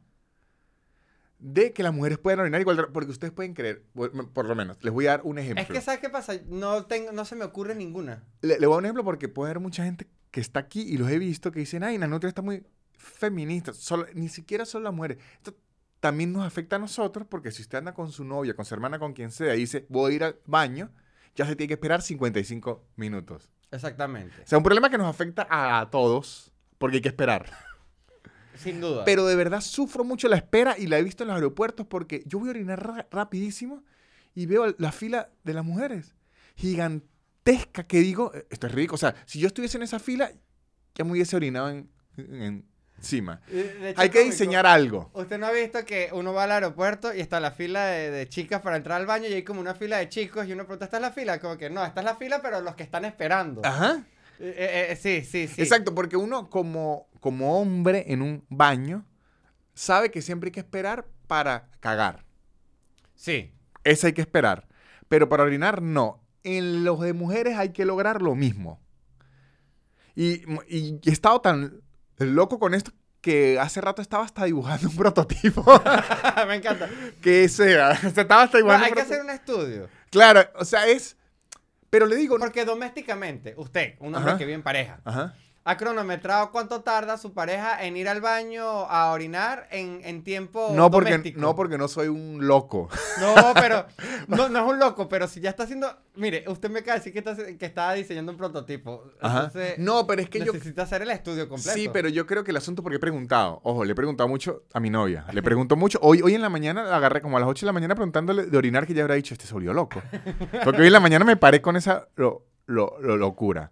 de que las mujeres puedan orinar igual, porque ustedes pueden creer, por lo menos, les voy a dar un ejemplo. Es que, ¿sabes qué pasa? No se me ocurre ninguna. Le voy a dar un ejemplo porque puede haber mucha gente que está aquí y los he visto que dicen, ay, Nanutria está muy feminista, ni siquiera son las mujeres. Esto también nos afecta a nosotros porque si usted anda con su novia, con su hermana, con quien sea, y dice, voy a ir al baño, ya se tiene que esperar 55 minutos. Exactamente. O sea, un problema que nos afecta a todos porque hay que esperar. Sin duda. Pero de verdad sufro mucho la espera y la he visto en los aeropuertos porque yo voy a orinar rapidísimo y veo la fila de las mujeres gigantesca que digo, esto es ridículo. O sea, si yo estuviese en esa fila, ya me hubiese orinado encima. De hecho, Hay que cómico. diseñar algo. ¿Usted no ha visto que uno va al aeropuerto y está la fila de chicas para entrar al baño y hay como una fila de chicos y uno pregunta, ¿esta es la fila? Como que no, esta es la fila, pero los que están esperando. Ajá. Sí. Exacto, porque uno como hombre en un baño sabe que siempre hay que esperar para cagar. Sí. Ese hay que esperar. Pero para orinar, no. En los de mujeres hay que lograr lo mismo. Y he estado tan loco con esto que hace rato estaba hasta dibujando un prototipo. Me encanta. Que sea. O sea, estaba hasta dibujando Hay que prototipo. hacer un estudio. Claro, o sea, es... Pero le digo... Porque domésticamente, usted, un hombre Ajá. que vive en pareja, Ajá. ¿ha cronometrado cuánto tarda su pareja en ir al baño a orinar en tiempo No porque doméstico? no soy un loco. No, pero no es un loco, pero si ya está haciendo... Mire, usted me acaba de decir que está diseñando un prototipo. Ajá. Entonces, No, pero es que yo... necesita hacer el estudio completo. Sí, pero yo creo que el asunto, porque he preguntado, ojo, le he preguntado mucho a mi novia, le pregunto mucho, hoy en la mañana la agarré como a las 8 de la mañana preguntándole de orinar, que ya habrá dicho, este se volvió loco. Porque hoy en la mañana me paré con esa locura.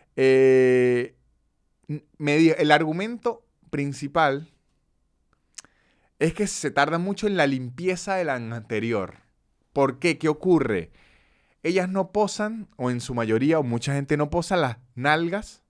El argumento principal es que se tarda mucho en la limpieza de la anterior. ¿Por qué? ¿Qué ocurre? Ellas no posan, o en su mayoría, o mucha gente no posa las nalgas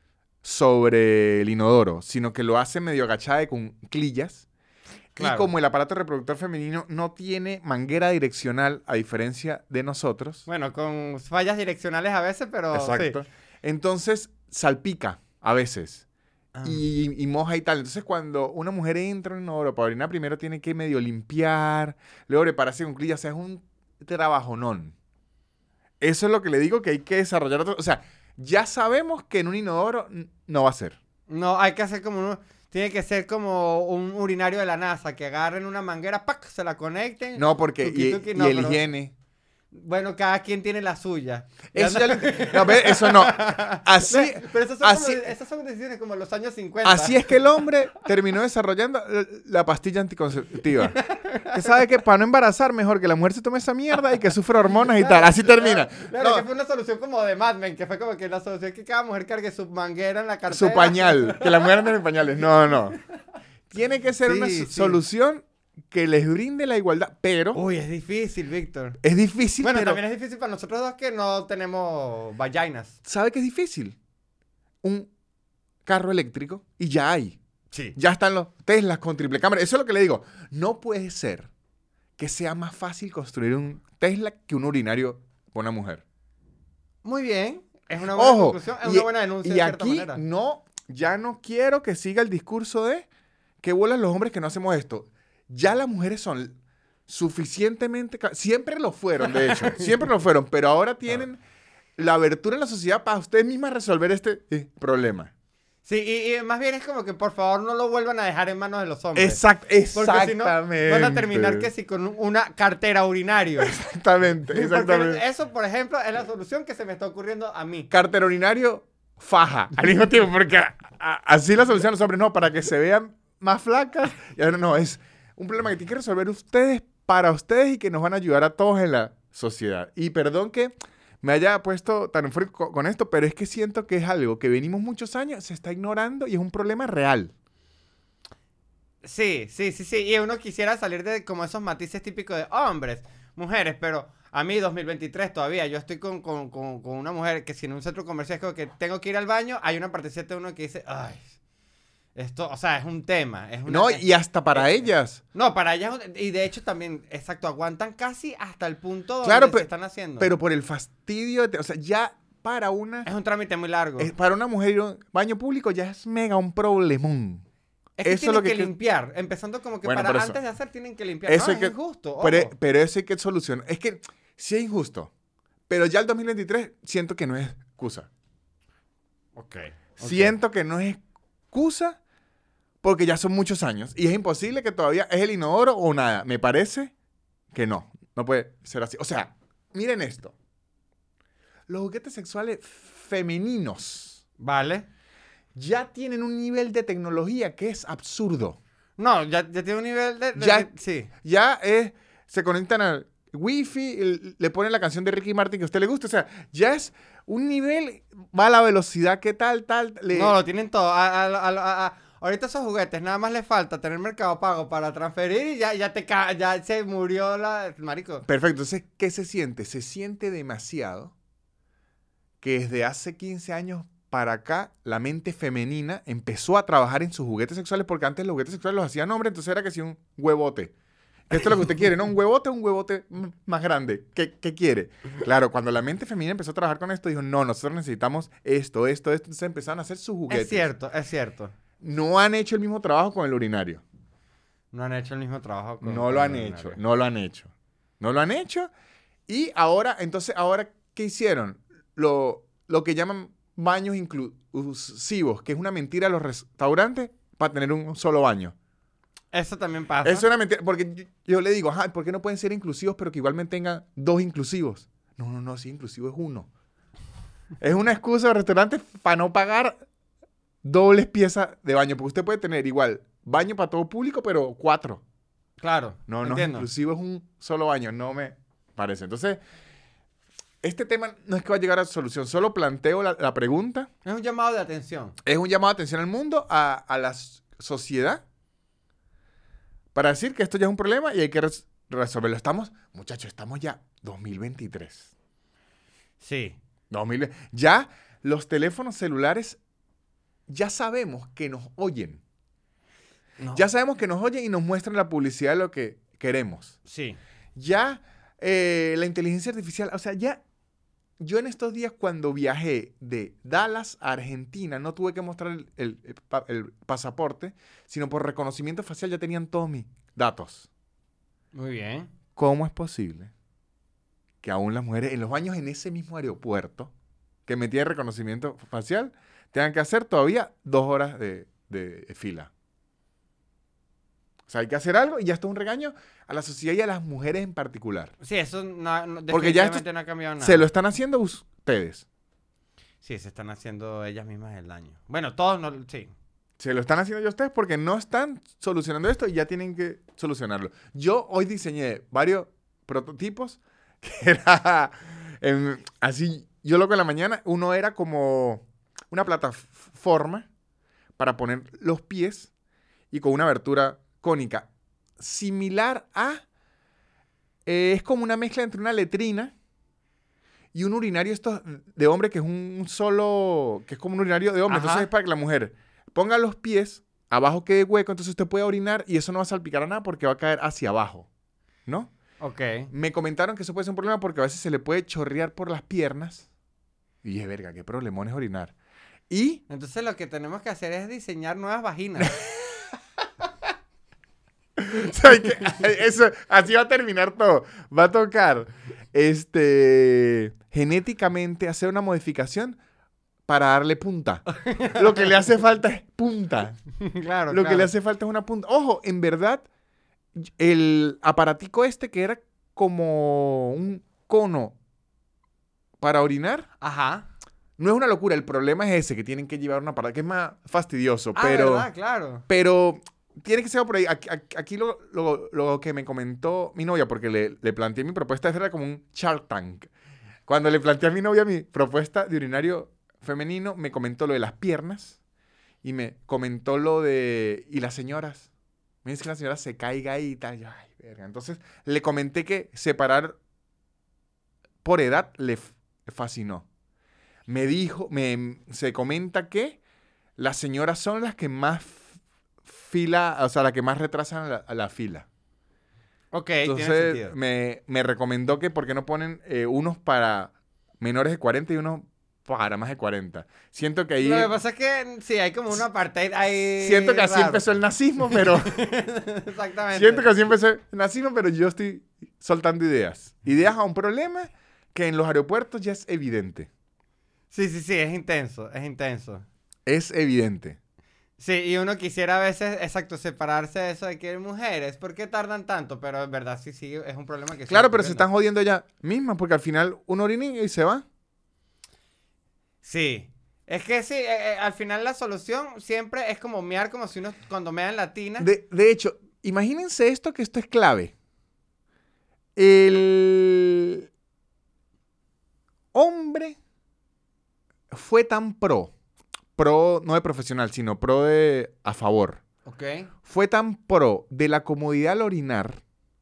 sobre el inodoro, sino que lo hace medio agachada de cuclillas. Claro. Y como el aparato reproductor femenino no tiene manguera direccional, a diferencia de nosotros. Bueno, con fallas direccionales a veces, pero Exacto. sí. Entonces, salpica a veces. Ah. Y moja y tal. Entonces, cuando una mujer entra en un inodoro para orinar, primero tiene que medio limpiar, luego prepararse con cuclillas. O sea, es un trabajonón. Eso es lo que le digo que hay que desarrollar. O sea, ya sabemos que en un inodoro no va a ser. No, hay que hacer como uno... Tiene que ser como un urinario de la NASA, que agarren una manguera, ¡pac!, se la conecten. No, porque... Tuki, y tuki, el no, pero- higiene. Bueno, cada quien tiene la suya. Eso ya no, ve, eso no. Así, Pero así- esas son decisiones como en los años 50. así es que el hombre terminó desarrollando la pastilla anticonceptiva. Que sabe que para no embarazar, mejor que la mujer se tome esa mierda y que sufra hormonas y tal. Así termina. Claro, No, que fue una solución como de Mad Men, que fue como que la solución es que cada mujer cargue su manguera en la cartera. su pañal. Que la mujer ande en pañales. No. Tiene que ser Sí, una sí. solución que les brinde la igualdad. Pero Uy, es difícil, Víctor. es difícil, Bueno, pero... también es difícil para nosotros dos que no tenemos vaginas. ¿Sabe qué es difícil? Un carro eléctrico y ya hay. Sí. Ya están los Teslas con triple cámara. Eso es lo que le digo. No puede ser que sea más fácil construir un Tesla que un urinario para una mujer. Muy bien. Es una buena Ojo, conclusión. Es una buena denuncia y de cierta aquí manera. ya no quiero que siga el discurso de que bolas los hombres que no hacemos esto. Ya las mujeres son suficientemente... Siempre lo fueron, de hecho. Siempre lo fueron. Pero ahora tienen la abertura en la sociedad para ustedes mismas resolver este problema. Sí, y más bien es como que por favor no lo vuelvan a dejar en manos de los hombres. Exactamente. Porque si no, van a terminar que sí con una cartera urinario. Exactamente. Porque eso, por ejemplo, es la solución que se me está ocurriendo a mí. Cartero urinario, faja. Al mismo tiempo, porque así la solución a los hombres, no, para que se vean más flacas. Y ahora no, es un problema que tienen que resolver ustedes para ustedes y que nos van a ayudar a todos en la sociedad. Y perdón que me haya puesto tan eufórico con esto, pero es que siento que es algo que venimos muchos años, se está ignorando y es un problema real. Sí. Y uno quisiera salir de como esos matices típicos de hombres, mujeres, pero a mí 2023 todavía, yo estoy con una mujer que si en un centro comercial es como que tengo que ir al baño, hay una partecita de uno que dice, ay, esto, o sea, es un tema. No, y hasta para ellas. No, para ellas, y de hecho también, exacto, aguantan casi hasta el punto donde Claro, se están haciendo. Pero por el fastidio, o sea, ya para una... Es un trámite muy largo. Para una mujer ir a un baño público ya es mega un problemón. Es que eso es tienen lo que que hay que- limpiar, empezando como que Bueno, para por eso. antes de hacer tienen que limpiar. Eso No, hay es que- injusto, Pero, ojo. pero eso hay que solucionar. Es que sí es injusto. Pero ya el 2023 siento que no es excusa. Ok. Siento que no es excusa porque ya son muchos años. Y es imposible que todavía es el inodoro o nada. Me parece que no. No puede ser así. O sea, miren esto. Los juguetes sexuales femeninos Vale. ya tienen un nivel de tecnología que es absurdo. No, ya tiene un nivel de Ya- sí. Ya se conectan al wifi, le ponen la canción de Ricky Martin que a usted le gusta. O sea, ya es un nivel, va a la velocidad que tal. No, lo tienen todo. Ahorita esos juguetes, nada más les falta tener Mercado Pago para transferir y ya se murió marico. Perfecto. Entonces, ¿qué se siente? Se siente demasiado que desde hace 15 años para acá la mente femenina empezó a trabajar en sus juguetes sexuales, porque antes los juguetes sexuales los hacían hombres, entonces era que si un huevote. Esto es lo que usted quiere, ¿no? Un huevote más grande. ¿Qué quiere? Claro, cuando la mente femenina empezó a trabajar con esto, dijo, no, nosotros necesitamos esto. Entonces empezaron a hacer sus juguetes. Es cierto. No han hecho el mismo trabajo con el urinario. No han hecho el mismo trabajo con No lo han hecho. Y ahora, ¿qué hicieron? Lo que llaman baños inclusivos, que es una mentira a los restaurantes para tener un solo baño. Eso también pasa. Eso es una mentira, porque yo le digo, ¿por qué no pueden ser inclusivos, pero que igualmente tengan 2 inclusivos? No, sí, inclusivo es 1. Es una excusa de restaurantes para no pagar dobles piezas de baño, porque usted puede tener igual baño para todo público, pero 4. Claro, No, entiendo. inclusivo es un solo baño, no me parece. Entonces, este tema no es que va a llegar a solución, solo planteo la pregunta. Es un llamado de atención. Es un llamado de atención al mundo, a la sociedad, para decir que esto ya es un problema y hay que resolverlo. Muchachos, estamos ya 2023. Sí. Ya los teléfonos celulares, ya sabemos que nos oyen. No. Ya sabemos que nos oyen y nos muestran la publicidad de lo que queremos. Sí. Ya la inteligencia artificial, o sea, ya yo en estos días cuando viajé de Dallas a Argentina, no tuve que mostrar el pasaporte, sino por reconocimiento facial ya tenían todos mis datos. Muy bien. ¿Cómo es posible que aún las mujeres en los baños en ese mismo aeropuerto que metían reconocimiento facial tengan que hacer todavía 2 horas de fila? O sea, hay que hacer algo y ya esto es un regaño a la sociedad y a las mujeres en particular. Sí, eso Porque ya definitivamente no ha cambiado nada. Se lo están haciendo ustedes. Sí, se están haciendo ellas mismas el daño. Bueno, todos no... Sí. Se lo están haciendo ya ustedes porque no están solucionando esto y ya tienen que solucionarlo. Yo hoy diseñé varios prototipos que era así, yo loco en la mañana, uno era como una plataforma para poner los pies y con una abertura cónica, similar a, es como una mezcla entre una letrina y un urinario esto de hombre que es que es como un urinario de hombre. Ajá. Entonces es para que la mujer ponga los pies, abajo quede hueco, entonces usted puede orinar y eso no va a salpicar a nada porque va a caer hacia abajo, ¿no? Ok. Me comentaron que eso puede ser un problema porque a veces se le puede chorrear por las piernas. Y dije, verga, qué problemón es orinar. Y Entonces lo que tenemos que hacer es diseñar nuevas vaginas. ¿sabes qué? Eso, así va a terminar todo. Va a tocar genéticamente hacer una modificación para darle punta. Lo que le hace falta es punta. Claro, Lo que le hace falta es una punta. Ojo, en verdad, el aparatico que era como un cono para orinar, Ajá. no es una locura. El problema es ese, que tienen que llevar un aparato, que es más fastidioso. Ah, pero ¿verdad? Claro. Pero tiene que ser por ahí. Aquí lo que me comentó mi novia, porque le planteé mi propuesta, era como un Shark Tank. Cuando le planteé a mi novia mi propuesta de urinario femenino, me comentó lo de las piernas y me comentó lo de... ¿Y las señoras? Me dice que la señora se caiga ahí y tal. Yo, ay, verga. Entonces le comenté que separar por edad le fascinó. Me dijo, se comenta que las señoras son las que más fila, o sea, las que más retrasan la fila. Ok, tiene Entonces sentido. me recomendó que por qué no ponen unos para menores de 40 y unos para más de 40. Siento que ahí... Lo que pasa es que sí, hay como un apartheid ahí. Siento que así raro. empezó el nazismo, pero... Exactamente. Siento que así empezó el nazismo, pero yo estoy soltando ideas. Ideas a un problema que en los aeropuertos ya es evidente. Sí, es intenso, es intenso. Es evidente. Sí, y uno quisiera a veces, exacto, separarse de eso de que mujeres, ¿por qué tardan tanto? Pero en verdad sí, es un problema que Claro, sigue pero se están ocurriendo. jodiendo ellas mismas porque al final uno orina y se va. Sí. Es que sí, al final la solución siempre es como mear como si uno cuando mea en la tina. De hecho, imagínense esto, que esto es clave. El hombre fue tan pro no de profesional, sino pro de a favor. Ok. Fue tan pro de la comodidad al orinar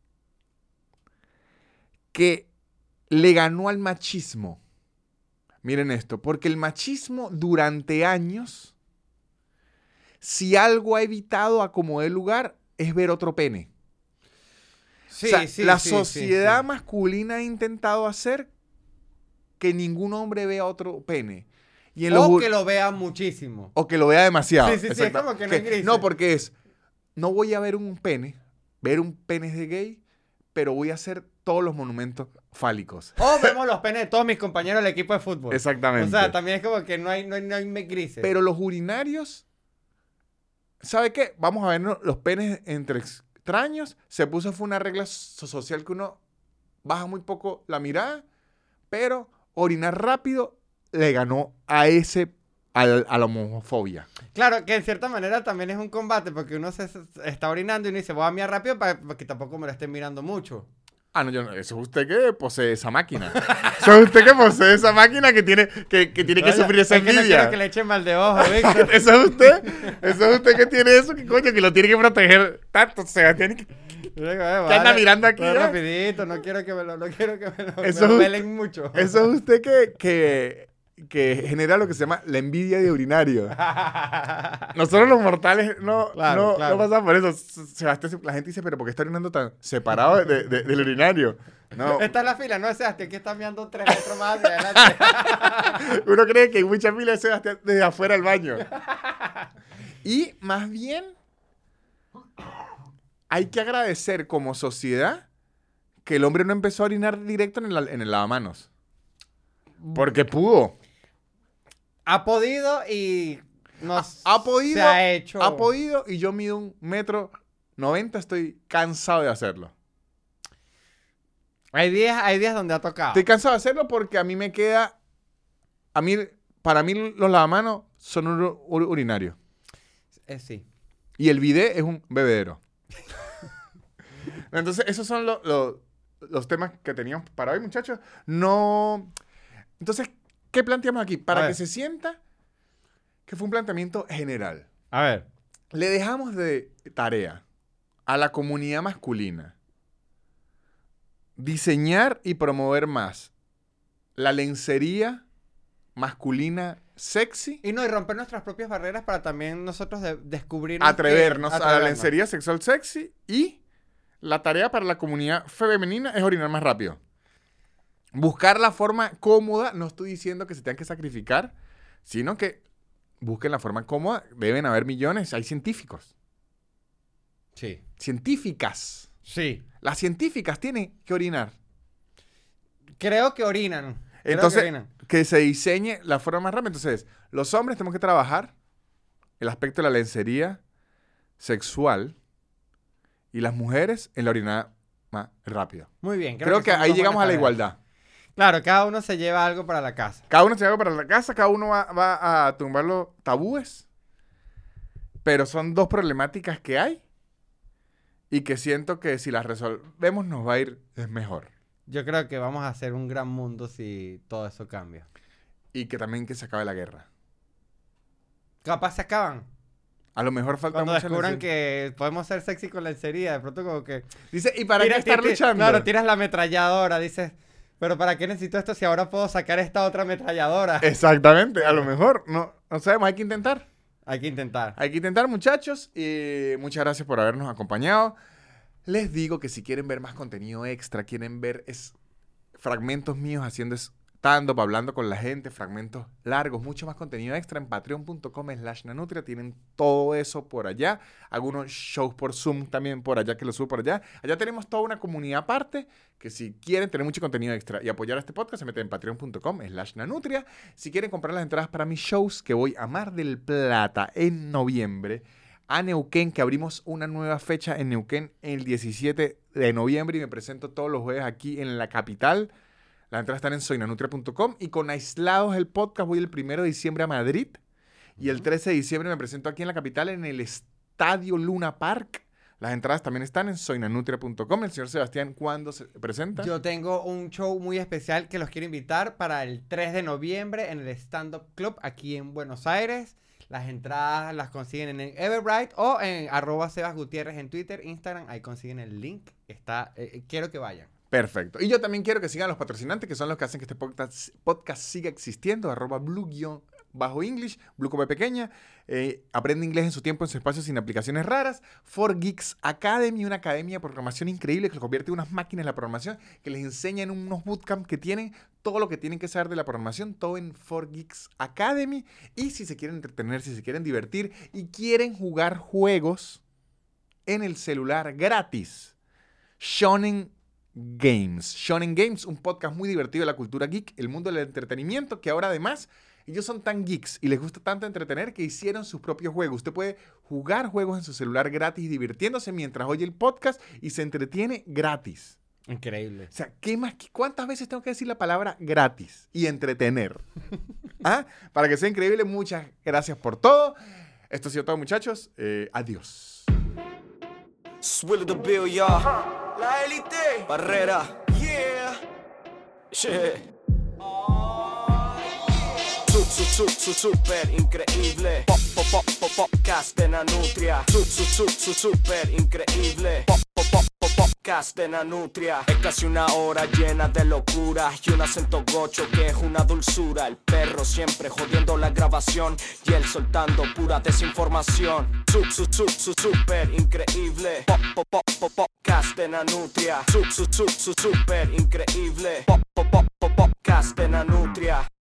que le ganó al machismo. Miren esto, porque el machismo durante años, si algo ha evitado a como dé lugar, es ver otro pene. Sí, O sea, sí, la sí, sociedad sí. masculina ha intentado hacer que ningún hombre vea otro pene. Y en O que lo vea muchísimo. o que lo vea demasiado. Sí, sí, sí, es Exacto. como que no hay grises. No, porque no voy a ver un pene es de gay, pero voy a hacer todos los monumentos fálicos. O vemos los penes de todos mis compañeros del equipo de fútbol. Exactamente. O sea, también es como que no hay grises. Pero los urinarios, ¿sabe qué? Vamos a ver los penes entre extraños. Fue una regla social que uno baja muy poco la mirada, pero orinar rápido le ganó a la homofobia. Claro, que en cierta manera también es un combate, porque uno se está orinando y uno dice, voy a mirar rápido para que tampoco me lo estén mirando mucho. Ah, no, eso es usted que posee esa máquina. Eso es usted que posee esa máquina que tiene que sufrir esa Es que no envidia. quiero que le echen mal de ojo, Víctor. Eso es usted que tiene eso, que coño, que lo tiene que proteger tanto. O sea, tiene que... ¿Qué anda mirando aquí, voy eh? rapidito, no quiero que me lo Eso es- pelen mucho. Eso es usted que genera lo que se llama la envidia de urinario. Nosotros los mortales no pasamos por eso. Sebastián, la gente dice, pero ¿por qué está orinando tan separado del urinario? No. Esta es la fila, no es Sebastián, que está mirando 3 metros más hacia adelante. Uno cree que hay mucha fila de Sebastián desde afuera del baño. Y más bien, hay que agradecer como sociedad que el hombre no empezó a orinar directo en el lavamanos. Porque pudo. Ha podido y Ha podido. se ha hecho. Ha podido y yo mido 1,90 m. Estoy cansado de hacerlo. Hay días donde ha tocado. Estoy cansado de hacerlo porque a mí me queda... Para mí los lavamanos son un urinario. Sí. Y el bidet es un bebedero. Entonces, esos son los temas que teníamos para hoy, muchachos. No... Entonces, ¿qué planteamos aquí? Para que se sienta que fue un planteamiento general. A ver. Le dejamos de tarea a la comunidad masculina diseñar y promover más la lencería masculina sexy. Y romper nuestras propias barreras para también nosotros descubrir... Atrevernos a la lencería sexual sexy. Y la tarea para la comunidad femenina es orinar más rápido. Buscar la forma cómoda. No estoy diciendo que se tengan que sacrificar, sino que busquen la forma cómoda. Deben haber millones. Hay científicos. Sí. Científicas. Sí. Las científicas tienen que orinar. Creo que orinan. Entonces, que se diseñe la forma más rápida. Entonces, los hombres tenemos que trabajar el aspecto de la lencería sexual y las mujeres en la orinada más rápido. Muy bien. Creo que son ahí dos llegamos a la buenas igualdad. tareas. Claro, cada uno se lleva algo para la casa. Cada uno se lleva para la casa, cada uno va a tumbar los tabúes. Pero son dos problemáticas que hay y que siento que si las resolvemos nos va a ir mejor. Yo creo que vamos a hacer un gran mundo si todo eso cambia. Y que también que se acabe la guerra. Capaz se acaban. A lo mejor falta Cuando mucha descubran lencería. que podemos ser sexy con lencería, de pronto como que... Dice, ¿y para qué estar luchando? Claro, tiras la ametralladora, dices... Pero ¿para qué necesito esto si ahora puedo sacar esta otra ametralladora? Exactamente, a lo mejor. No sabemos, hay que intentar. Hay que intentar. Hay que intentar, muchachos. Y muchas gracias por habernos acompañado. Les digo que si quieren ver más contenido extra, quieren ver fragmentos míos haciendo stand-up, hablando con la gente, fragmentos largos, mucho más contenido extra en patreon.com/nanutria. Tienen todo eso por allá. Algunos shows por Zoom también por allá, que lo subo por allá. Allá tenemos toda una comunidad aparte que si quieren tener mucho contenido extra y apoyar a este podcast, se meten en patreon.com/nanutria. Si quieren comprar las entradas para mis shows, que voy a Mar del Plata en noviembre, a Neuquén, que abrimos una nueva fecha en Neuquén el 17 de noviembre y me presento todos los jueves aquí en la capital. Las entradas están en soynanutria.com y con Aislados el podcast voy el 1 de diciembre a Madrid y el 13 de diciembre me presento aquí en la capital en el Estadio Luna Park. Las entradas también están en soynanutria.com. El señor Sebastián, ¿cuándo se presenta? Yo tengo un show muy especial que los quiero invitar para el 3 de noviembre en el Stand Up Club aquí en Buenos Aires. Las entradas las consiguen en Eventbrite o en @SebasGutierrez en Twitter, Instagram. Ahí consiguen el link. Quiero que vayan. Perfecto. Y yo también quiero que sigan los patrocinantes, que son los que hacen que este podcast siga existiendo. @Blue_English, Blue con B pequeña. Aprende inglés en su tiempo, en su espacio, sin aplicaciones raras. 4Geeks Academy, una academia de programación increíble que los convierte en unas máquinas de la programación, que les enseña en unos bootcamp que tienen todo lo que tienen que saber de la programación, todo en 4Geeks Academy. Y si se quieren entretener, si se quieren divertir y quieren jugar juegos en el celular gratis, Shonen Games, un podcast muy divertido de la cultura geek, el mundo del entretenimiento, que ahora además ellos son tan geeks y les gusta tanto entretener que hicieron sus propios juegos. Usted puede jugar juegos en su celular gratis divirtiéndose mientras oye el podcast y se entretiene gratis. Increíble. O sea, ¿cuántas veces tengo que decir la palabra gratis y entretener? ¿Ah? Para que sea increíble, muchas gracias por todo. Esto ha sido todo, muchachos. Adiós. Swill the bill, y'all. La élite. Barrera. Yeah. Shit. Super increíble. Podcast de Nanutria. Super increíble. Podcast de Nanutria. Es casi una hora llena de locura y un acento gocho que es una dulzura. El perro siempre jodiendo la grabación y él soltando pura desinformación. Super increíble. Podcast de Nanutria. Super increíble. Podcast de Nanutria.